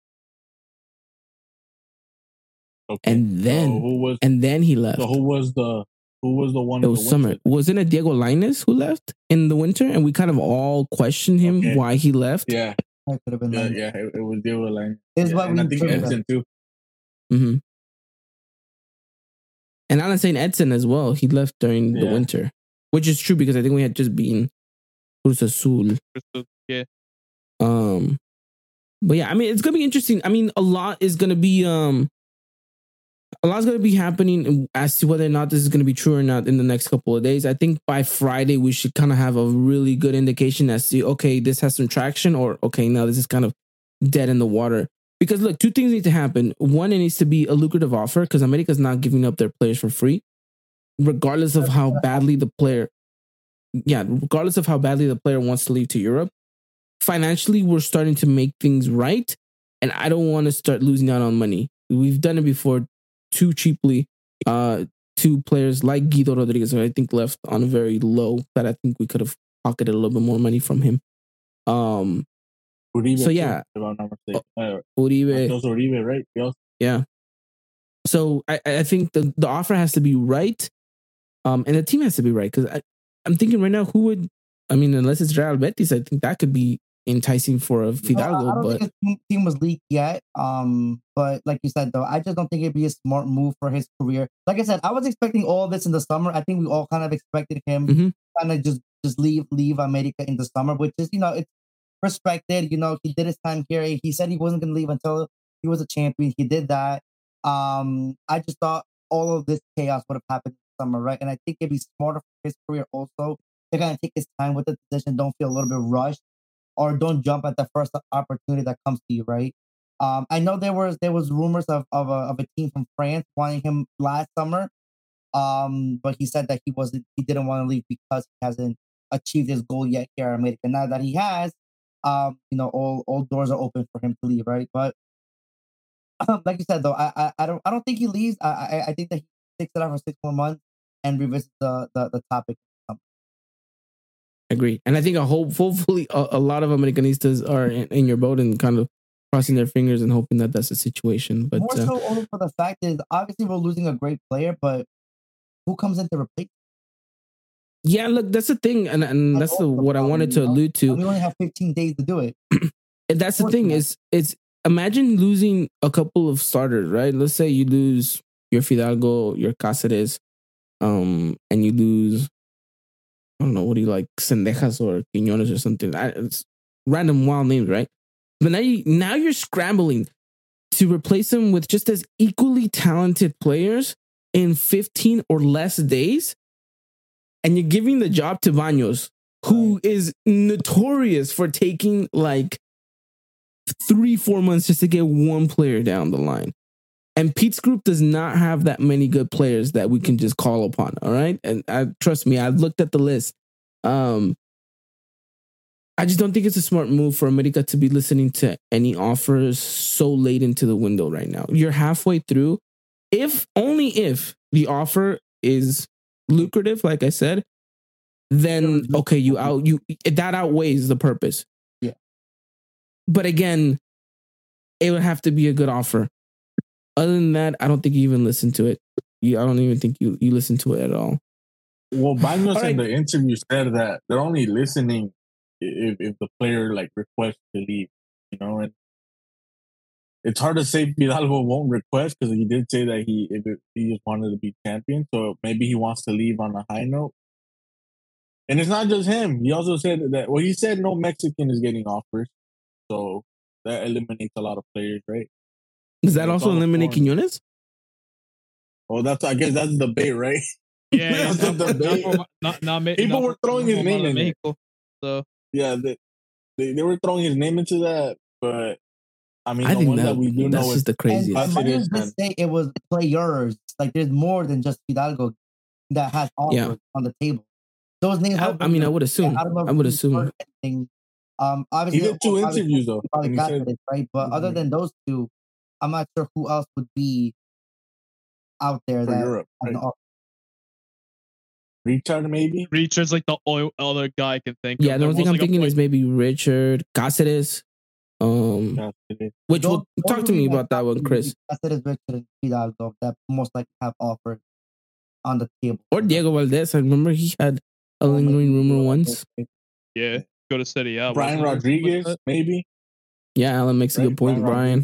Okay. and then so who was and then he left. so who was the who was the one? It in was the summer. winter? Wasn't it Diego Lainez who left in the winter? And we kind of all questioned him Okay. why he left. Yeah, That could have been yeah, like, yeah. It, it was Diego Line. Is Yeah, what and we I think figured. Edson too. hmm And Alan saying Edson as well. He left during the Yeah. winter, which is true because I think we had just been Cruz Azul. yeah, Um, but yeah, I mean, it's gonna be interesting. I mean, a lot is gonna be um, a lot's gonna be happening as to whether or not this is gonna be true or not in the next couple of days. I think by Friday we should kind of have a really good indication as to okay, this has some traction, or okay, now this is kind of dead in the water. Because look, two things need to happen. One, it needs to be a lucrative offer because America's not giving up their players for free, regardless of how badly the player. Yeah, regardless of how badly the player wants to leave to Europe. Financially, we're starting to make things right, and I don't want to start losing out on money. We've done it before too cheaply. Uh, two players like Guido Rodriguez, who I think left on a very low that I think we could have pocketed a little bit more money from him. Um, Uribe, So, too, yeah. if I'm not mistaken. Uh, Uribe, Matheus Uribe, right? He also- yeah. So I, I think the, the offer has to be right, um, and the team has to be right because I'm thinking right now who would I mean unless it's Real Betis, I think that could be enticing for a No, Fidalgo, I don't but think his team- team was leaked yet. Um, but like you said, though, I just don't think it'd be a smart move for his career. Like I said, I was expecting all of this in the summer. I think we all kind of expected him Mhm. kind of just just leave leave America in the summer, which is you know it's respected. You know, he did his time here. He said he wasn't going to leave until he was a champion. He did that. Um, I just thought all of this chaos would have happened in the summer, right? And I think it'd be smarter for his career also to kind of take his time with the decision. Don't feel a little bit rushed, or don't jump at the first opportunity that comes to you, right? Um, I know there was there was rumors of of a, of a team from France wanting him last summer, um, but he said that he wasn't he didn't want to leave because he hasn't achieved his goal yet here in America. Now that he has, um, you know, all all doors are open for him to leave, right? But like you said, though, I, I I don't I don't think he leaves. I I, I think that he sticks it out for six more months and revisits the the, the topic. agree. And I think a whole, hopefully a, a lot of Americanistas are in, in your boat and kind of crossing their fingers and hoping that that's the situation. But More uh, so only for the fact is obviously we're losing a great player, but who comes in to replace? yeah, look, that's the thing, and, and That's that's the, also the what I problem, wanted you to know? allude to. And we only have fifteen days to do it. And that's the thing is, it's imagine losing a couple of starters, right? Let's say you lose your Fidalgo, your Cáceres, um, and you lose, I don't know, what do you like, Sendejas or Quiñones or something. I, it's random wild names, right? But now you now you're scrambling to replace them with just as equally talented players in fifteen or less days, and you're giving the job to Baños, who is notorious for taking like three, four months just to get one player down the line. And Pete's group does not have that many good players that we can just call upon. All right. And I, trust me, I've looked at the list. Um, I just don't think it's a smart move for America to be listening to any offers so late into the window right now. You're halfway through. If only if the offer is lucrative, like I said, then okay, you out you that outweighs the purpose. Yeah. But again, it would have to be a good offer. Other than that, I don't think you even listen to it. You, I don't even think you, you listen to it at all. Well, Banos All right. in the interview said that they're only listening if, if the player like requests to leave, you know, and it's hard to say Fidalgo won't request because he did say that he if it, he just wanted to be champion, so maybe he wants to leave on a high note. And it's not just him. He also said that well, he said no Mexican is getting offers, so that eliminates a lot of players, right? Does that It's also all eliminate foreign. Quinones? Well, that's I guess that's the debate, right? Yeah, That's not, the not, debate. for, not, not, me- People not were for- throwing not his for name Mala in there. Mexico. So Yeah, they, they they were throwing his name into that, but I mean I the think one that, that, we do that's know is just the And, craziest. and That's it Mario is, did man. say it was players. Like there's more than just Fidalgo that has offers Yeah. on the table. Those names. I, have I mean, I been- would assume. I don't know if I would you've assume. heard anything. Um, he obviously, did two well, obviously, interviews though, probably and he said Cáceres, right? But other Mhm. than those two, I'm not sure who else would be out there for that Europe, has an right? offer. Richard maybe. Reacher's like the only other guy I can think Yeah, of. the There only thing was, I'm like, a thinking point- is maybe Richard Cáceres. Um, That's it is. which Those- will those talk would to be me my about that top one, three. Chris. Cáceres, Richard, and Fidalgo that most likely have offers on the table. Or Diego Valdez. I remember he had a lingering rumor once. yeah, go to City. Yeah, Brian wasn't it? Something like Rodriguez that? maybe. Yeah, Alan makes a Right, good point, Brian Brian.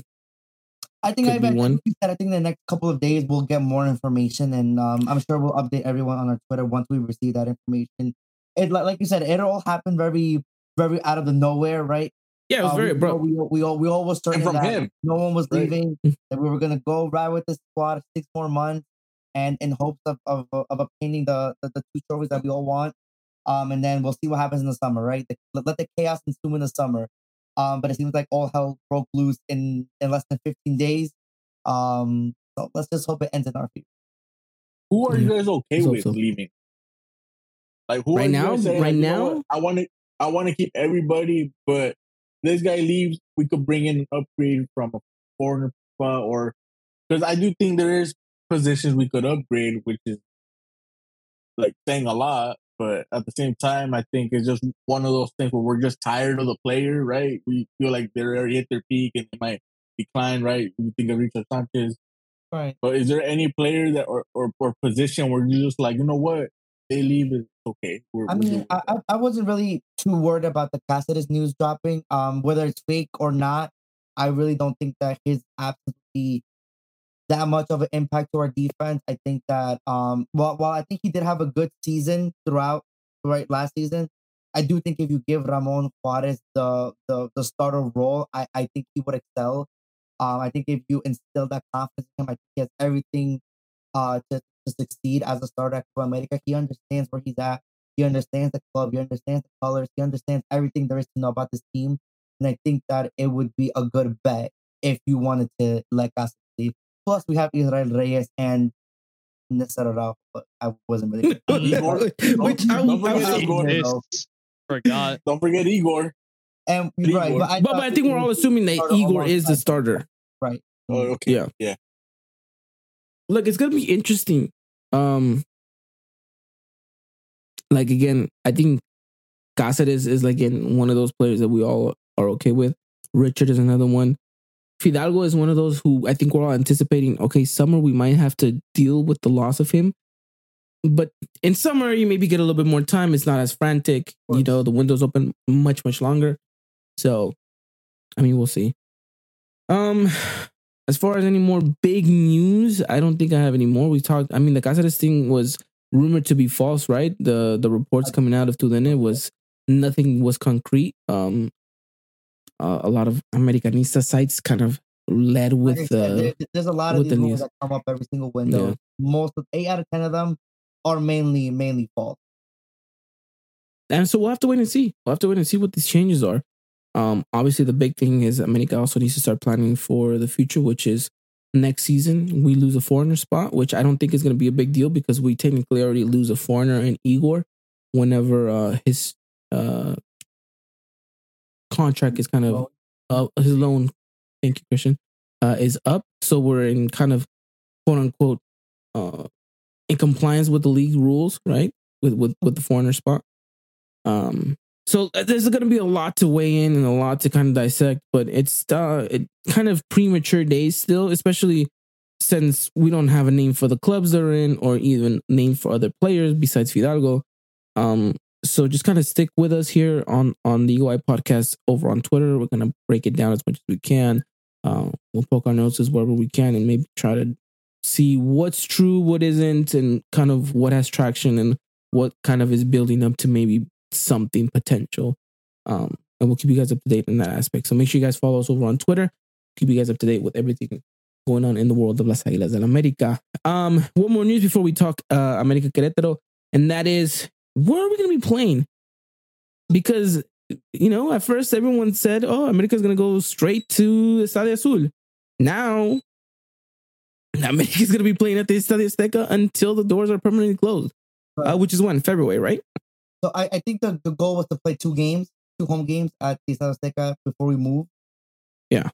I think Could I, be I one. think we said I think in the next couple of days we'll get more information, and um, I'm sure we'll update everyone on our Twitter once we receive that information. It like like you said, it all happened very very out of the nowhere, right? Yeah, it was Uh, very we, abrupt. We, we, we all we all was certain from that him, no one was right. leaving, that we were gonna go ride with the squad six more months, and in hopes of of, of obtaining the, the the two trophies that we all want. Um, and then we'll see what happens in the summer, right? The, let, let the chaos ensue in the summer. Um, but it seems like all hell broke loose in in less than fifteen days. Um, so let's just hope it ends in our favor. Who are you guys okay Let's hope with so. leaving? Like who Right are you now- guys saying, right like, you know now? what? I want to I want to keep everybody, but this guy leaves, we could bring in an upgrade from a foreigner spot, or because I do think there is positions we could upgrade, which is like saying a lot. But at the same time, I think it's just one of those things where we're just tired of the player, right? We feel like they're already hit their peak and they might decline, right? We think of Richard Sanchez. Right. But is there any player that or, or, or position where you're just like, you know what? They leave, it's okay. We're, I we're mean, doing I, I I wasn't really too worried about the Cáceres news dropping. Um, whether it's fake or not, I really don't think that his absence would be that much of an impact to our defense. I think that um, while while I think he did have a good season throughout, right last season, I do think if you give Ramon Juarez the the, the starter role, I, I think he would excel. Um, I think if you instill that confidence in him, I think he has everything uh to, to succeed as a starter at Copa America. He understands where he's at. He understands the club. He understands the colors. He understands everything there is to know about this team. And I think that it would be a good bet if you wanted to let us leave. Plus, we have Israel Reyes and Nestor Araujo, but I wasn't really. Igor. Which I, Don't I forget was- Igor. It's- Forgot. Don't forget Igor. And Igor. right, but I, But, but thought I think he we're all was assuming that starter Igor is the alongside- starter. Right. Oh, okay. Yeah. Yeah. Look, it's gonna be interesting. Um, like again, I think Cáceres is like in one of those players that we all are okay with. Richard is another one. Fidalgo is one of those who I think we're all anticipating. Okay, summer we might have to deal with the loss of him, but in summer you maybe get a little bit more time. It's not as frantic. You know, the windows open much much longer. So, I mean, we'll see. Um. As far as any more big news, I don't think I have any more. We talked. I mean, the Cáceres thing was rumored to be false, right? The the reports coming out of Tudene was nothing was concrete. Um, uh, a lot of Americanista sites kind of led Like I with. said, Uh, there- there's a lot of with these the rumors news. that come up every single window. Yeah. Most of eight out of ten of them are mainly mainly false. and so we'll have to wait and see. We'll have to wait and see what these changes are. Um, obviously, the big thing is America also needs to start planning for the future, which is next season we lose a foreigner spot, which I don't think is going to be a big deal because we technically already lose a foreigner in Igor whenever uh, his uh, contract is kind of uh, his loan. Thank you, Christian. Uh, is up, so we're in kind of quote unquote uh, in compliance with the league rules, right? With with with the foreigner spot. Um, so there's going to be a lot to weigh in and a lot to kind of dissect, but it's uh, it kind of premature days still, especially since we don't have a name for the clubs they're in or even name for other players besides Fidalgo. Um, so just kind of stick with us here on on the U I podcast over on Twitter. We're going to break it down as much as we can. Uh, we'll poke our noses wherever we can and maybe try to see what's true, what isn't, and kind of what has traction and what kind of is building up to maybe something potential. Um, and we'll keep you guys up to date in that aspect. So make sure you guys follow us over on Twitter. Keep you guys up to date with everything going on in the world of Las Águilas del América. Um, one more news before we talk uh, América Querétaro, and that is, where are we going to be playing? Because, you know, at first everyone said, oh, América's going to go straight to Estadio Azul. Now, América's going to be playing at the Estadio Azteca until the doors are permanently closed, uh, which is when? February, right? So I, I think the, the goal was to play two games, two home games at the Estadio Azteca before we move. Yeah.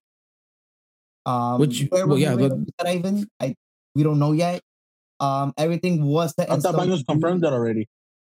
Um, Which, where well, we're yeah, moving, but, even, I, we don't know yet. Um, everything was set I in thought stone. Baños confirmed that already.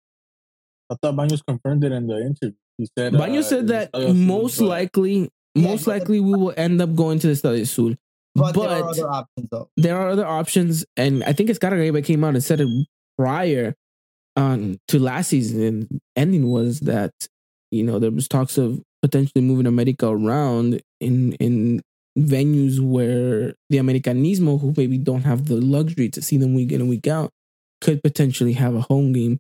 I thought Baños confirmed it in the interview. He said Baños uh, said it that was Estadio Azul, most but- likely, Yeah, most but- likely we will end up going to the Estadio Azul. But, But, there are other options, though. there are other options, and I think Escaragaiba came out and said it prior um, to last season ending was that, you know, there was talks of potentially moving America around in in venues where the Americanismo, who maybe don't have the luxury to see them week in and week out, could potentially have a home game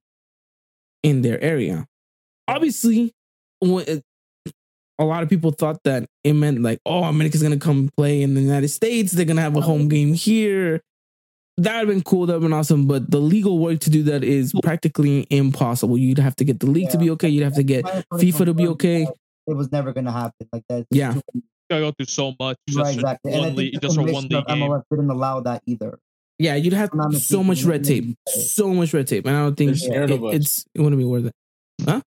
in their area. Obviously, when it, a lot of people thought that it meant like, oh, America's going to come play in the United States. They're going to have a home game here. That would have been cool. That would have been awesome. But the legal work to do that is practically impossible. You'd have to get the league Yeah. to be okay. You'd have to get FIFA to be okay. It was never going to happen like that. Yeah. Gotta go through so much just Right, for exactly. And I one think league, the just for one commissioner league of M L game. S didn't allow that either. Yeah, you'd have I'm not so much mistaken. red tape. So much red tape. And I don't think They're scared it, of us. it's it wouldn't be worth it.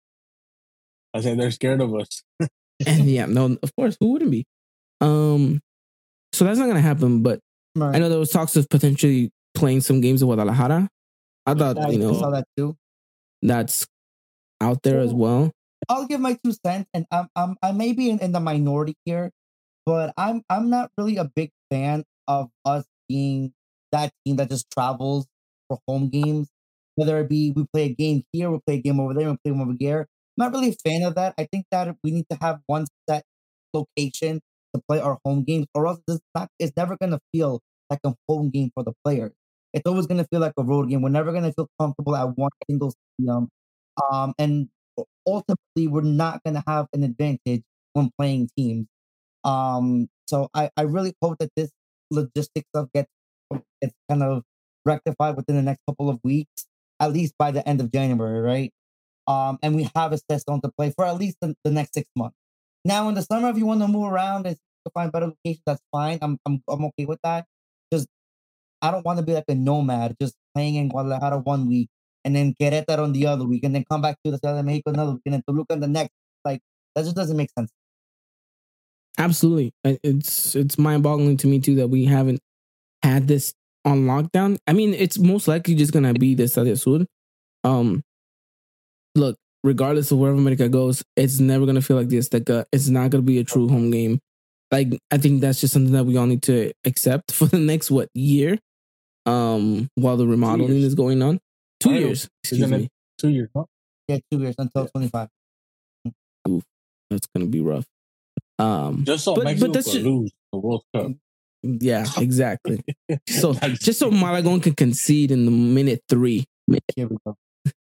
I said they're scared of us. And yeah, no, of course, who wouldn't be? Um, so that's not gonna happen. But Right. I know there was talks of potentially playing some games in Guadalajara. I thought, I you know, saw that too. that's out there as well. I'll give my two cents, and I'm I'm I may be in, in the minority here, but I'm I'm not really a big fan of us being that team that just travels for home games. Whether it be we play a game here, we play a game over there, we play one over here. I'm not really a fan of that. I think that we need to have one set location to play our home games, or else it's not. It's never gonna feel like a home game for the players. It's always gonna feel like a road game. We're never gonna feel comfortable at one single stadium. Um, and ultimately, we're not going to have an advantage when playing teams. Um, so I, I really hope that this logistics stuff gets, gets kind of rectified within the next couple of weeks, at least by the end of January, right? Um, and we have a set on to play for at least the, the next six months. Now, in the summer, if you want to move around and find better locations, that's fine. I'm, I'm, I'm okay with that. Just, I don't want to be like a nomad, just playing in Guadalajara one week and then Querétaro on the other week, and then come back to the Ciudad de Mexico another week, and then Toluca the next. Like, that just doesn't make sense. Absolutely, it's it's mind-boggling to me too that we haven't had this on lockdown. I mean, it's most likely just gonna be the Estadio Sur. Um, look, regardless of wherever America goes, it's never gonna feel like the Azteca. It's not gonna be a true home game. Like, I think that's just something that we all need to accept for the next what year, um, while the remodeling years. is going on. Two I don't- years, excuse Isn't me. it two years? Huh? Yeah, two years until twenty-five. That's gonna be rough. Um, Just so But- Mexico but that's could ju- lose the World Cup. yeah, exactly. So Like, just so Malagon can concede in the minute three. Here we go.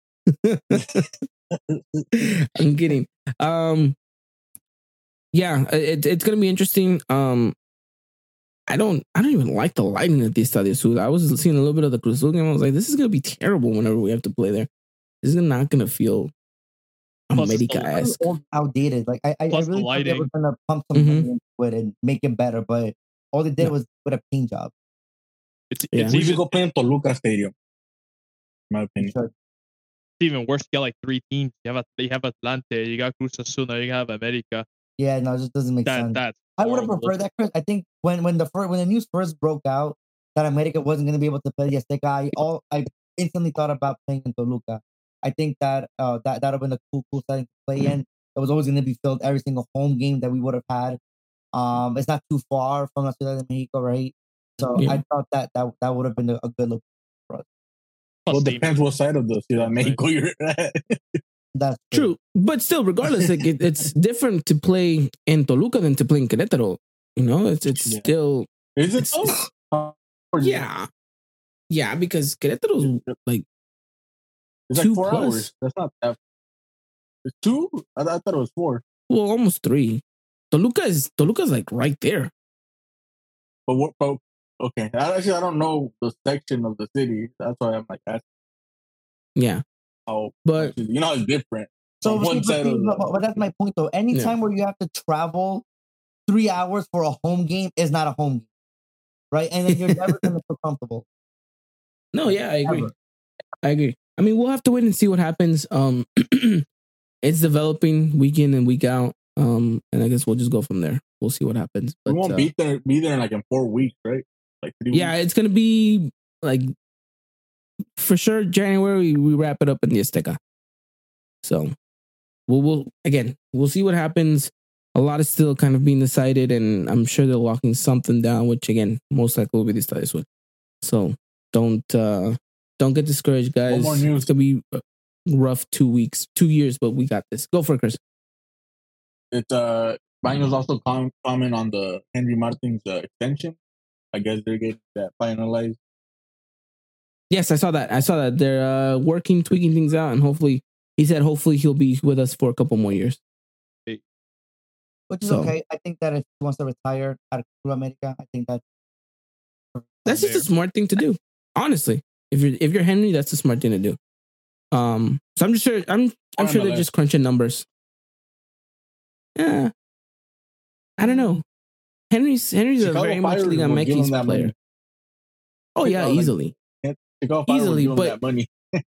I'm kidding. Um, yeah, it, it's gonna be interesting. Um, I don't, I don't even like the lighting at the Estadio Sur. I was seeing a little bit of the Cruz Azul game. I was like, this is gonna be terrible whenever we have to play there. This is not gonna feel Plus it's the- America-esque. Old, outdated. Like, I, I, I Plus the really thought they were lighting. going to pump some Mhm. money into it and make it better, but all they did No. was put a paint job. It's, Yeah. it's we should even go play in Toluca Stadium. In my opinion. Sure. it's even worse. You got like three teams. You have a, you have Atlante, you got Cruz Azul, now you have America. Yeah, no, it just doesn't make That sense. that's I would have horrible. preferred that, Chris. I think when when the first, when the news first broke out that America wasn't going to be able to play the Azteca, I all I instantly thought about playing in Toluca. I think that uh, that that would have been a cool, cool setting to play in. It was always going to be filled every single home game that we would have had. Um, it's not too far from La Ciudad de Mexico, right? So Yeah. I thought that that that would have been a, a good look for us. Well, Plus, it they- depends what side of the Ciudad de Mexico you're at. That's True, but still, regardless, like it, it's different to play in Toluca than to play in Querétaro. You know, it's it's Yeah. still Is it It's- so? Uh, or is it- yeah, yeah, because Querétaro's like It's two like four plus. hours. That's not that. It's two? I, I thought it was four. well, almost three. Toluca is Toluca's like right there. But what? But, okay. I, actually, I don't know the section of the city. That's why I'm like asking Yeah, how. but You know, how it's different. So, From one see, but, side see, of the- but, but that's my point though. Anytime where you have to travel three hours for a home game is not a home game, right? And then you're never going to feel comfortable. no, yeah, I agree. Ever. I agree. I mean, we'll have to wait and see what happens. Um, it's developing week in and week out. Um, and I guess we'll just go from there. We'll see what happens. we But won't uh, be there. Be there in like in four weeks, right? Like three yeah, weeks. it's gonna be like for sure January. We wrap it up in the Azteca. So we'll, we'll again we'll see what happens. A lot is still kind of being decided, and I'm sure they're locking something down, which again most likely will be the Estadio Azul. So don't uh don't get discouraged, guys. more news. It's gonna be a rough two weeks, two years, but we got this. Go for it, Chris. It's uh, Baños also com- comment on the Henry Martin's uh, extension. I guess they're getting that finalized. Yes, I saw that. I saw that they're uh, working, tweaking things out, and hopefully, he said, hopefully he'll be with us for a couple more years. Which is So- okay. I think that if he wants to retire out of Club America, I think that That's just a smart thing to do, honestly. If you're if you're Henry, that's a smart thing to do. Um, so I'm just sure I'm I'm sure they're M L S. just crunching numbers. Yeah, I don't know. Henry's Henry's a Chicago very much Fire Liga will give Mekis him that player. money. Oh yeah, Chicago, like- easily. Chicago Fire will Easily, give him but- that money.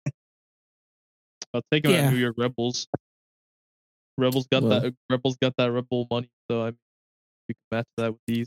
I'll take him Yeah. at New York Rebels. Rebels got Well. that. Rebels got that Rebel money, so I mean, we can match that with these.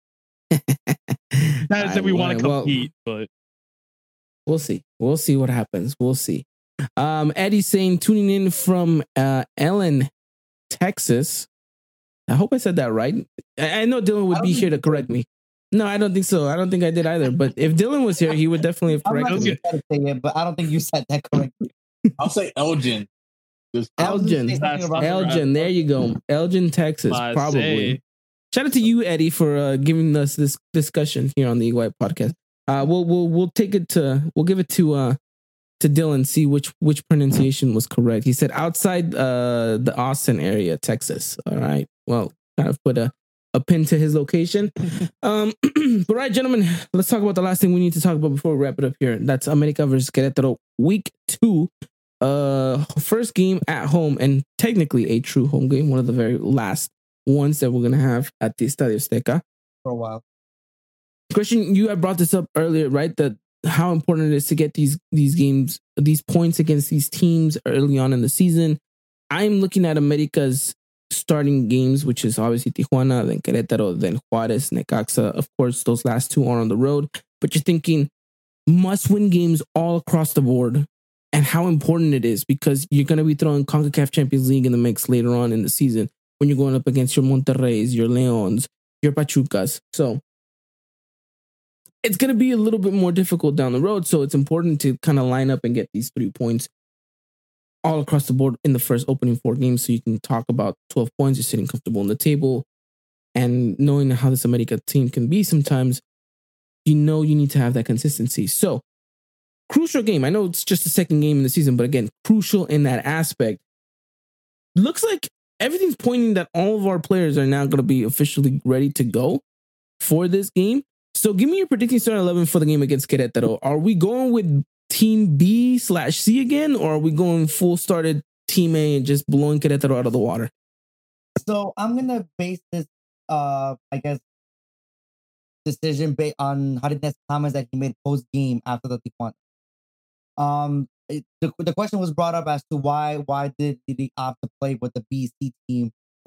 Not as if we want to Well, compete, but We'll see. We'll see what happens. We'll see. Um, Eddie saying tuning in from uh, Ellen, Texas. I hope I said that right. I, I know Dylan I would don't be think here to you correct me. No, I don't think so. I don't think I did either. But if Dylan was here, he would definitely have I'm not corrected going me. to try to say it, but I don't think you said that correctly. I'll say Elgin. Just I was gonna Elgin. say something That's about- Elgin, there you go. Elgin, Texas, I probably. say. Shout out to you, Eddie, for uh, giving us this discussion here on the Eagle Eye podcast. Uh, we'll we'll we'll take it to we'll give it to uh to Dylan, see which which pronunciation was correct. He said outside uh the Austin area, Texas. All right. Well, kind of put a a pin to his location. Um, but right, gentlemen, let's talk about the last thing we need to talk about before we wrap it up here. That's America versus Querétaro, week two. Uh, first game at home, and technically a true home game, one of the very last ones that we're gonna have at the Estadio Azteca. For a while. Christian, you had brought this up earlier, right? That how important it is to get these these games, these points against these teams early on in the season. I'm looking at America's starting games, which is obviously Tijuana, then Querétaro, then Juárez, Necaxa. Of course, those last two are on the road, but you're thinking must-win games all across the board, and how important it is because you're going to be throwing CONCACAF Champions League in the mix later on in the season when you're going up against your Monterreys, your Leons, your Pachucas. So it's going to be a little bit more difficult down the road. So it's important to kind of line up and get these three points all across the board in the first opening four games. So you can talk about twelve points. You're sitting comfortable on the table and knowing how this America team can be sometimes, you know, you need to have that consistency. So crucial game. I know it's just the second game in the season, but again, crucial in that aspect. Looks like everything's pointing that all of our players are now going to be officially ready to go for this game. So give me your predicting starting eleven for the game against Querétaro. Are we going with Team B slash C again, or are we going full started Team A and just blowing Querétaro out of the water? So I'm gonna base this, uh, I guess, decision based on Hardin's comments that he made post game after the Tijuana. Um, it, the the question was brought up as to why why did, did he opt to play with the B C team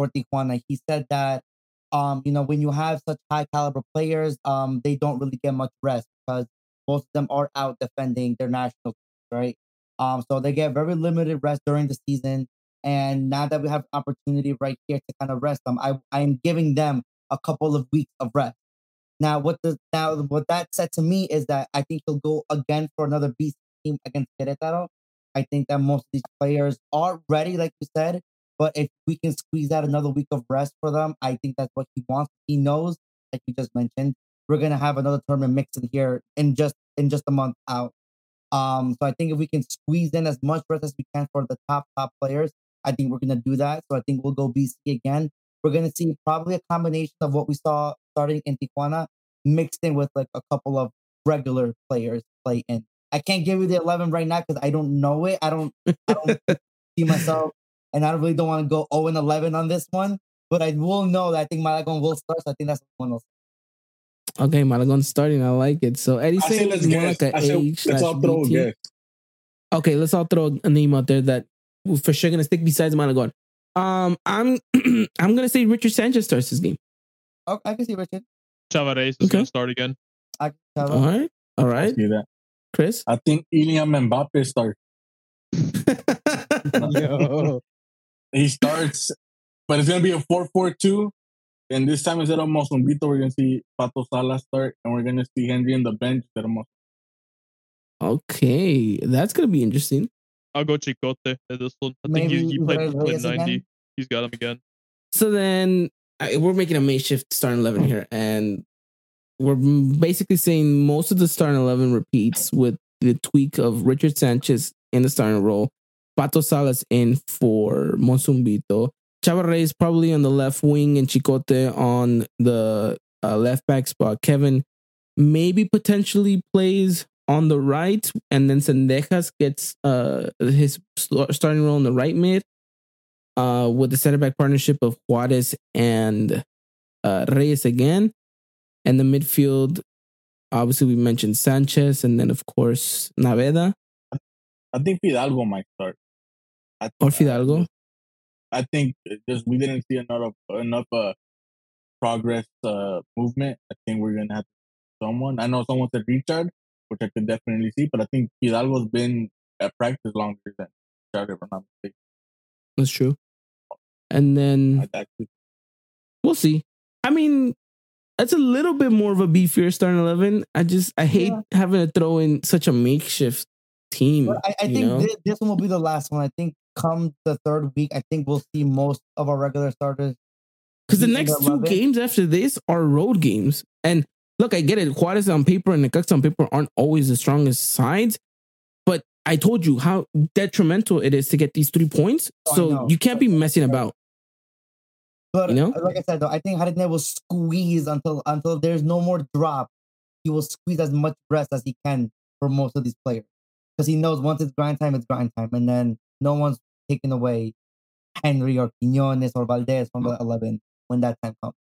for Tijuana. He said that um, you know, when you have such high caliber players, um, they don't really get much rest because most of them are out defending their national teams, right? Um, so they get very limited rest during the season. And now that we have opportunity right here to kind of rest them, I I am giving them a couple of weeks of rest. Now, what the now what that said to me is that I think he'll go again for another beast team against Querétaro. I think that most of these players are ready, like you said. But if we can squeeze out another week of rest for them, I think that's what he wants. He knows, like you just mentioned, we're gonna have another tournament mix in here in just in just a month out. Um, so I think if we can squeeze in as much rest as we can for the top top players, I think we're gonna do that. So I think we'll go B C again. We're gonna see probably a combination of what we saw starting in Tijuana mixed in with like a couple of regular players play in. I can't give you the eleven right now because I don't know it. I don't I don't see myself, and I really don't want to go zero and eleven on this one. But I will know that I think Malagon will start. So I think that's one of Okay, Malagon starting. I like it. So Eddie's I say saying let's more guess. like I a say age let's slash all B throw a team. guess. Okay, let's all throw a name out there that we're for sure gonna stick besides Malagon. Um, I'm I'm gonna say Richard Sanchez starts this game. Oh, I can see Richard. Chava Reyes is Okay. going to start again. I can tell All right, all I right, see that. Chris. I think Iliam Mbappe starts. Yo. He starts, but it's gonna be a four four two. And this time instead of Mozumbito, we're gonna see Pato Salas start, and we're gonna see Henry in the bench instead of Mos- Okay, that's gonna be interesting. I'll go Chicote at this one. I think Maybe he, he played, Reyes he played again? ninety. He's got him again. So then I, we're making a makeshift starting eleven here, and we're basically saying most of the starting eleven repeats with the tweak of Richard Sanchez in the starting role, Pato Salas in for Mozumbito, Chava Reyes probably on the left wing, and Chicote on the uh, left back spot. Kevin maybe potentially plays on the right, and then Sendejas gets uh, his starting role in the right mid. Uh, with the center back partnership of Juarez and uh, Reyes again. And the midfield, obviously, we mentioned Sanchez, and then, of course, Naveda I think Fidalgo might start. I, or Fidalgo. I think just we didn't see enough enough uh, progress uh, movement. I think we're gonna have someone. I know someone said Richard, which I could definitely see, but I think Fidalgo's been at practice longer than Richard, if I'm not mistaken. That's true. And then I actually, we'll see. I mean, it's a little bit more of a beefier starting eleven. I just, I hate Yeah. having to throw in such a makeshift team. But I, I you think know? this, this one will be the last one. I think come the third week, I think we'll see most of our regular starters. Because the be in next two eleven. games after this are road games. And look, I get it. Juarez on paper and Necaxa on paper aren't always the strongest sides. But I told you how detrimental it is to get these three points. Oh, I So know. you can't be messing about. But You know? like I said, though, I think Haridne will squeeze until until there's no more drop. He will squeeze as much rest as he can for most of these players because he knows once it's grind time, it's grind time, and then no one's taking away Henry or Quiñones or Valdez from the eleven when that time comes.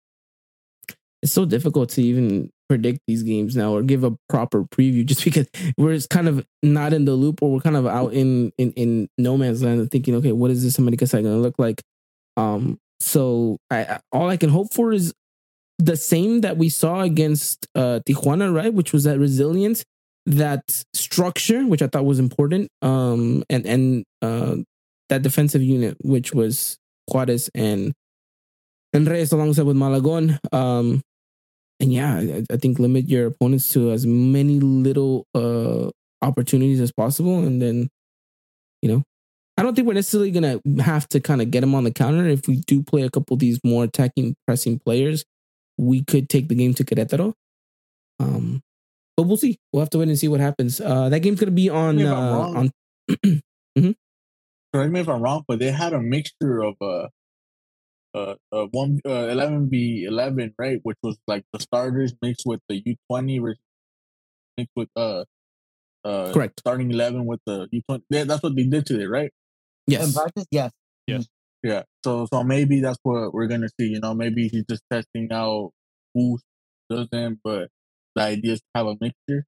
It's so difficult to even predict these games now or give a proper preview just because we're kind of not in the loop or we're kind of out in in, in no man's land thinking, okay, what is this America side going to look like? Um, so I, I all I can hope for is the same that we saw against uh, Tijuana, right? Which was that resilience, that structure, which I thought was important, um, and and uh, that defensive unit, which was Juarez and and Reyes alongside with Malagon. Um, and yeah, I, I think limit your opponents to as many little uh, opportunities as possible, and then you know. I don't think we're necessarily going to have to kind of get them on the counter. If we do play a couple of these more attacking, pressing players, we could take the game to Querétaro. Um, but we'll see. We'll have to wait and see what happens. Uh, that game's going to be on... If I'm Uh, wrong. on mm-hmm. correct me if I'm wrong, but they had a mixture of uh, uh, uh one uh, eleven v eleven, right? Which was like the starters mixed with the U twenty versus mixed with uh uh Correct. starting eleven with the U twenty. Yeah, that's what they did today, right? In Yes. practice, yes. Yes. Yeah. So so maybe that's what we're gonna see. You know, maybe he's just testing out who doesn't, but the idea is to have a mixture.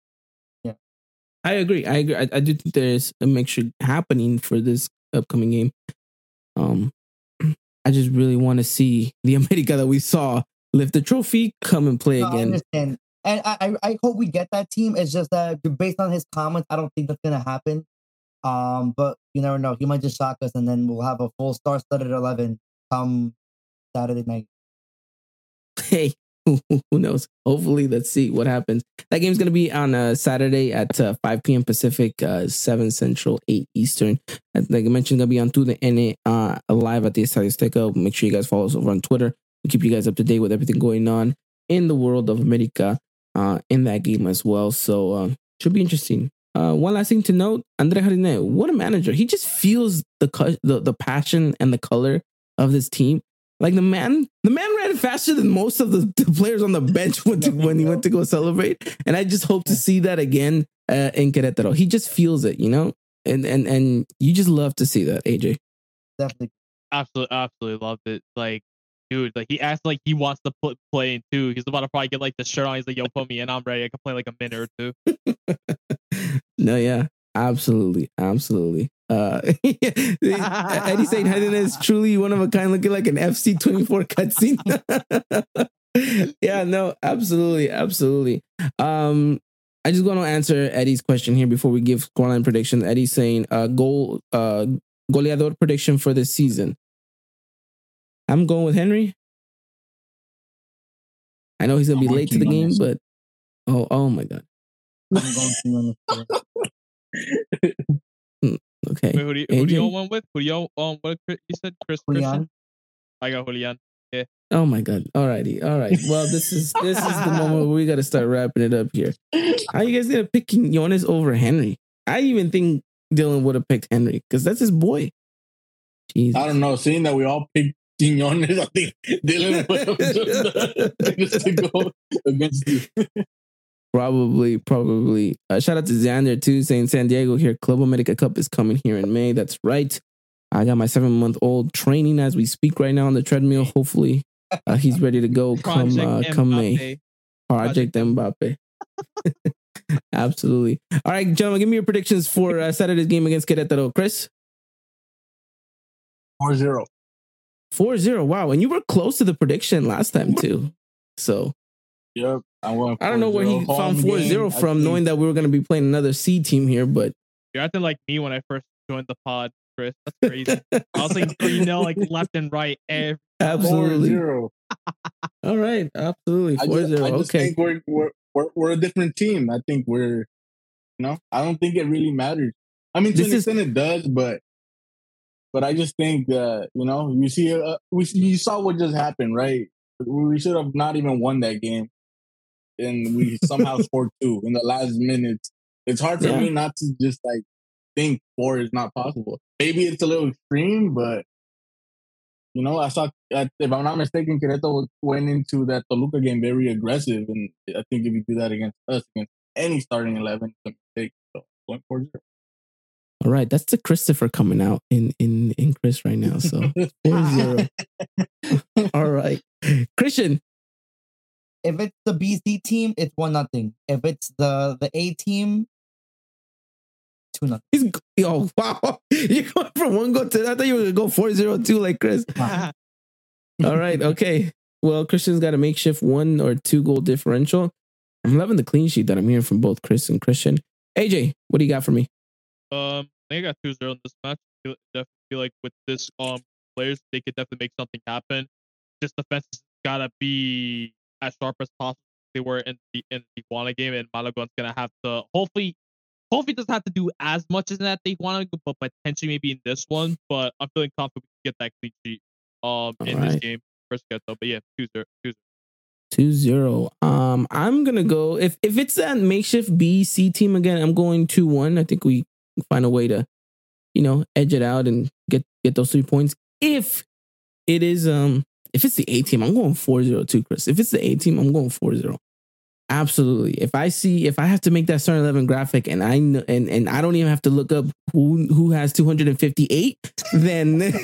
I agree. I agree. I, I do think there's a mixture happening for this upcoming game. Um, I just really want to see the America that we saw lift the trophy, come and play No, I again. understand. And I, I, I hope we get that team. It's just that based on his comments, I don't think that's gonna happen. Um, but you never know. He might just shock us, and then we'll have a full star-studded eleven come Saturday night. Hey, who knows? Hopefully, let's see what happens. That game's going to be on uh, Saturday at uh, five p.m. Pacific, uh, seven Central, eight Eastern. Like I mentioned, going to be on through the N A uh, live at the Estadio Azteca. Make sure you guys follow us over on Twitter. We'll keep you guys up to date with everything going on in the world of America uh, in that game as well. So, uh, should be interesting. Uh, one last thing to note, Andre Jardine, what a manager. He just feels the, cu- the the passion and the color of this team. Like the man, the man ran faster than most of the, the players on the bench when, to, when he went to go celebrate. And I just hope to see that again uh, in Querétaro. He just feels it, you know? And and and you just love to see that, A J. Definitely. Absolutely, absolutely loved it. Like, dude, like he acts like he wants to put play in too. He's about to probably get like the shirt on. He's like, "Yo, put me in. I'm ready. I can play like a minute or two." No, yeah, absolutely, absolutely. Uh, Eddie saying Hayden is truly one of a kind, looking like an F C twenty-four cutscene. Yeah, no, absolutely, absolutely. Um, I just want to answer Eddie's question here before we give scoreline prediction. Eddie's saying, uh, goal, uh, goleador prediction for this season. I'm going with Henry. I know he's gonna be late to the game, but oh, oh my god. I'm going to Okay. Wait, who do you, who do you want with? Who do you um what you said? Chris Christian? I got Julian. Yeah. Oh my god. Alrighty. All right. Well, this is this is the moment where we gotta start wrapping it up here. How you guys gonna pick Quinones over Henry? I even think Dylan would have picked Henry because that's his boy. Jesus. I don't know. Seeing that we all picked Quinones, I think Dylan would have just, just to go against you. Probably, probably. Uh, shout out to Xander too, saying San Diego here. Club America Cup is coming here in May. That's right. I got my seven month old training as we speak right now on the treadmill. Hopefully, uh, he's ready to go come uh, come May. Project Mbappe. Absolutely. All right, gentlemen, give me your predictions for uh, Saturday's game against Querétaro. Chris? four zero. four zero. Wow. And you were close to the prediction last time too. So, yep. I, I don't know where he found four zero from, think... knowing that we were going to be playing another C team here, but you're acting like me when I first joined the pod, Chris. That's crazy. I was like three nil, like left and right. Every... Absolutely. All right. Absolutely. four zero. I just okay. think we're, we're, we're, we're a different team. I think we're, you know, I don't think it really matters. I mean, to this an extent is... it does, but but I just think that, you know, you see, uh, we you saw what just happened, right? We should have not even won that game. And we somehow scored two in the last minutes. It's hard for yeah. me not to just like think four is not possible. Maybe it's a little extreme, but you know, I saw, if I'm not mistaken, Querétaro went into that Toluca game very aggressive, and I think if you do that against us, against any starting eleven, it's a mistake. So going four zero. All right, that's the Christopher coming out in in in Chris right now. So four zero. All right, Christian. If it's the B C team, it's one nothing. If it's the the A team, two nothing. He's oh wow! You're going from one goal to I thought you were gonna go four zero two like Chris. All right, okay. Well, Christian's got a makeshift one or two goal differential. I'm loving the clean sheet that I'm hearing from both Chris and Christian. A J, what do you got for me? Um, I think I got two zero in this match. I feel, definitely feel like with this um players, they could definitely make something happen. Just defense has gotta be as sharp as possible. They were in the in the Tijuana game, and Malagon's gonna have to hopefully, hopefully doesn't have to do as much as that Tijuana, but potentially maybe in this one. But I'm feeling confident we can get that clean sheet um in right. this game. First get though, but yeah, two zero, two zero. two zero. Um, I'm gonna go if if it's that makeshift B C team again. I'm going two one. I think we find a way to, you know, edge it out and get get those three points. If it is um. If it's the A team, I'm going four zero too, Chris. If it's the A team, I'm going four zero. Absolutely. If I see, if I have to make that starting eleven graphic and I know, and, and I don't even have to look up who who has two hundred fifty-eight, then, then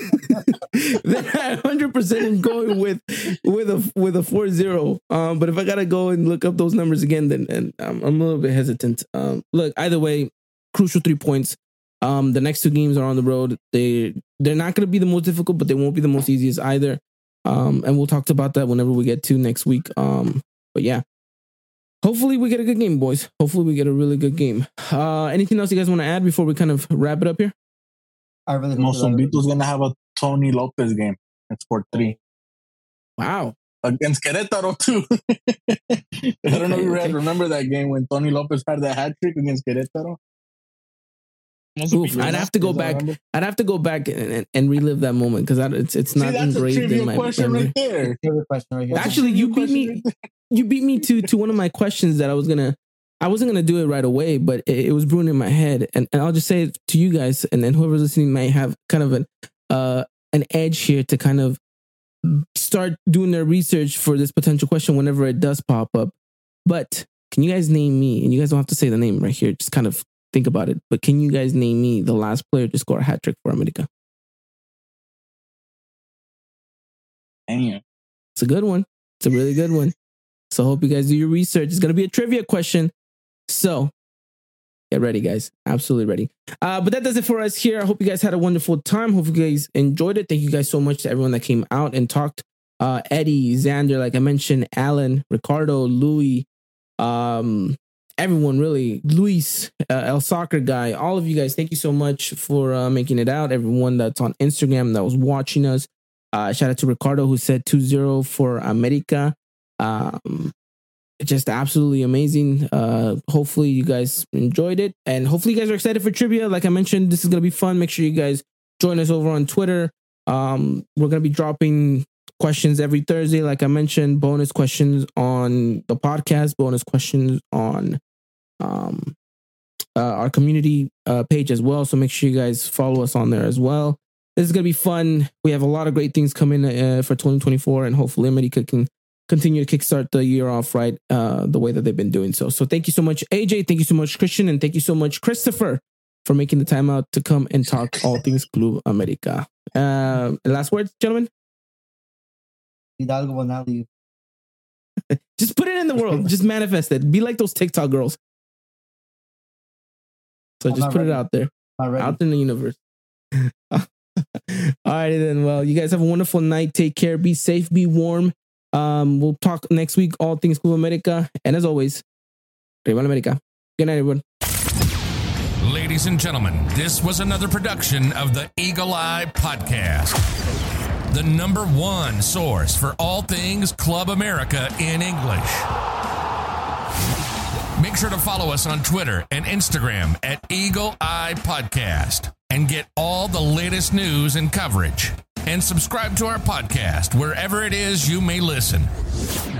I one hundred percent am going with with a with a four zero. Um, but if I gotta go and look up those numbers again, then and I'm, I'm a little bit hesitant. Um, look, either way, crucial three points Um, the next two games are on the road. They they're not going to be the most difficult, but they won't be the most easiest either. Um, and we'll talk about that whenever we get to next week. Um, but yeah, hopefully we get a good game, boys. Hopefully we get a really good game. Uh, anything else you guys want to add before we kind of wrap it up here? I really No, hope that- Zombito's gonna have a Tony Lopez game. It's for three Wow. against Querétaro too. I don't know if you Okay, okay. remember that game when Tony Lopez had that hat trick against Querétaro. Must be Oof, good. I'd have to go Is that back. remember? I'd have to go back and, and, and relive that moment because it's it's See, not that's a engraved trivia in my question memory. right there. Favorite question right here. That's a Actually, you trivia beat me. question right You beat me to to one of my questions that I was gonna. I wasn't gonna do it right away, but it, it was brewing in my head, and, and I'll just say it to you guys, and then whoever's listening might have kind of an uh an edge here to kind of start doing their research for this potential question whenever it does pop up. But can you guys name me? And you guys don't have to say the name right here. Just kind of think about it. But can you guys name me the last player to score a hat trick for America? Damn. It's a good one. It's a really good one. So I hope you guys do your research. It's going to be a trivia question. So get ready, guys. Absolutely ready. Uh, but that does it for us here. I hope you guys had a wonderful time. Hope you guys enjoyed it. Thank you guys so much to everyone that came out and talked. Uh, Eddie, Xander, like I mentioned, Alan, Ricardo, Louis, um, everyone really, Luis, uh, El Soccer Guy, all of you guys. Thank you so much for uh, making it out. Everyone that's on Instagram that was watching us. Uh, shout out to Ricardo who said two zero for America. Um, just absolutely amazing. Uh, hopefully you guys enjoyed it, and hopefully you guys are excited for trivia. Like I mentioned, this is gonna be fun. Make sure you guys join us over on Twitter. Um, we're gonna be dropping questions every Thursday. Like I mentioned, bonus questions on the podcast, bonus questions on um uh, our community uh, page as well. So make sure you guys follow us on there as well. This is gonna be fun. We have a lot of great things coming uh, for twenty twenty-four, and hopefully America can continue to kickstart the year off right uh, the way that they've been doing so. So thank you so much, A J. Thank you so much, Christian. And thank you so much, Christopher, for making the time out to come and talk all things Club America. Uh, last words, gentlemen? Hidalgo will not leave. Just put it in the world. Just manifest it. Be like those TikTok girls. So I'm just not put ready. it out there. Not ready. Out there in the universe. All right, then. Well, you guys have a wonderful night. Take care. Be safe. Be warm. Um, we'll talk next week, all things Club America. And as always, Rival America. Good night, everyone. Ladies and gentlemen, this was another production of the Eagle Eye Podcast, the number one source for all things Club America in English. Make sure to follow us on Twitter and Instagram at Eagle Eye Podcast and get all the latest news and coverage. And subscribe to our podcast wherever it is you may listen.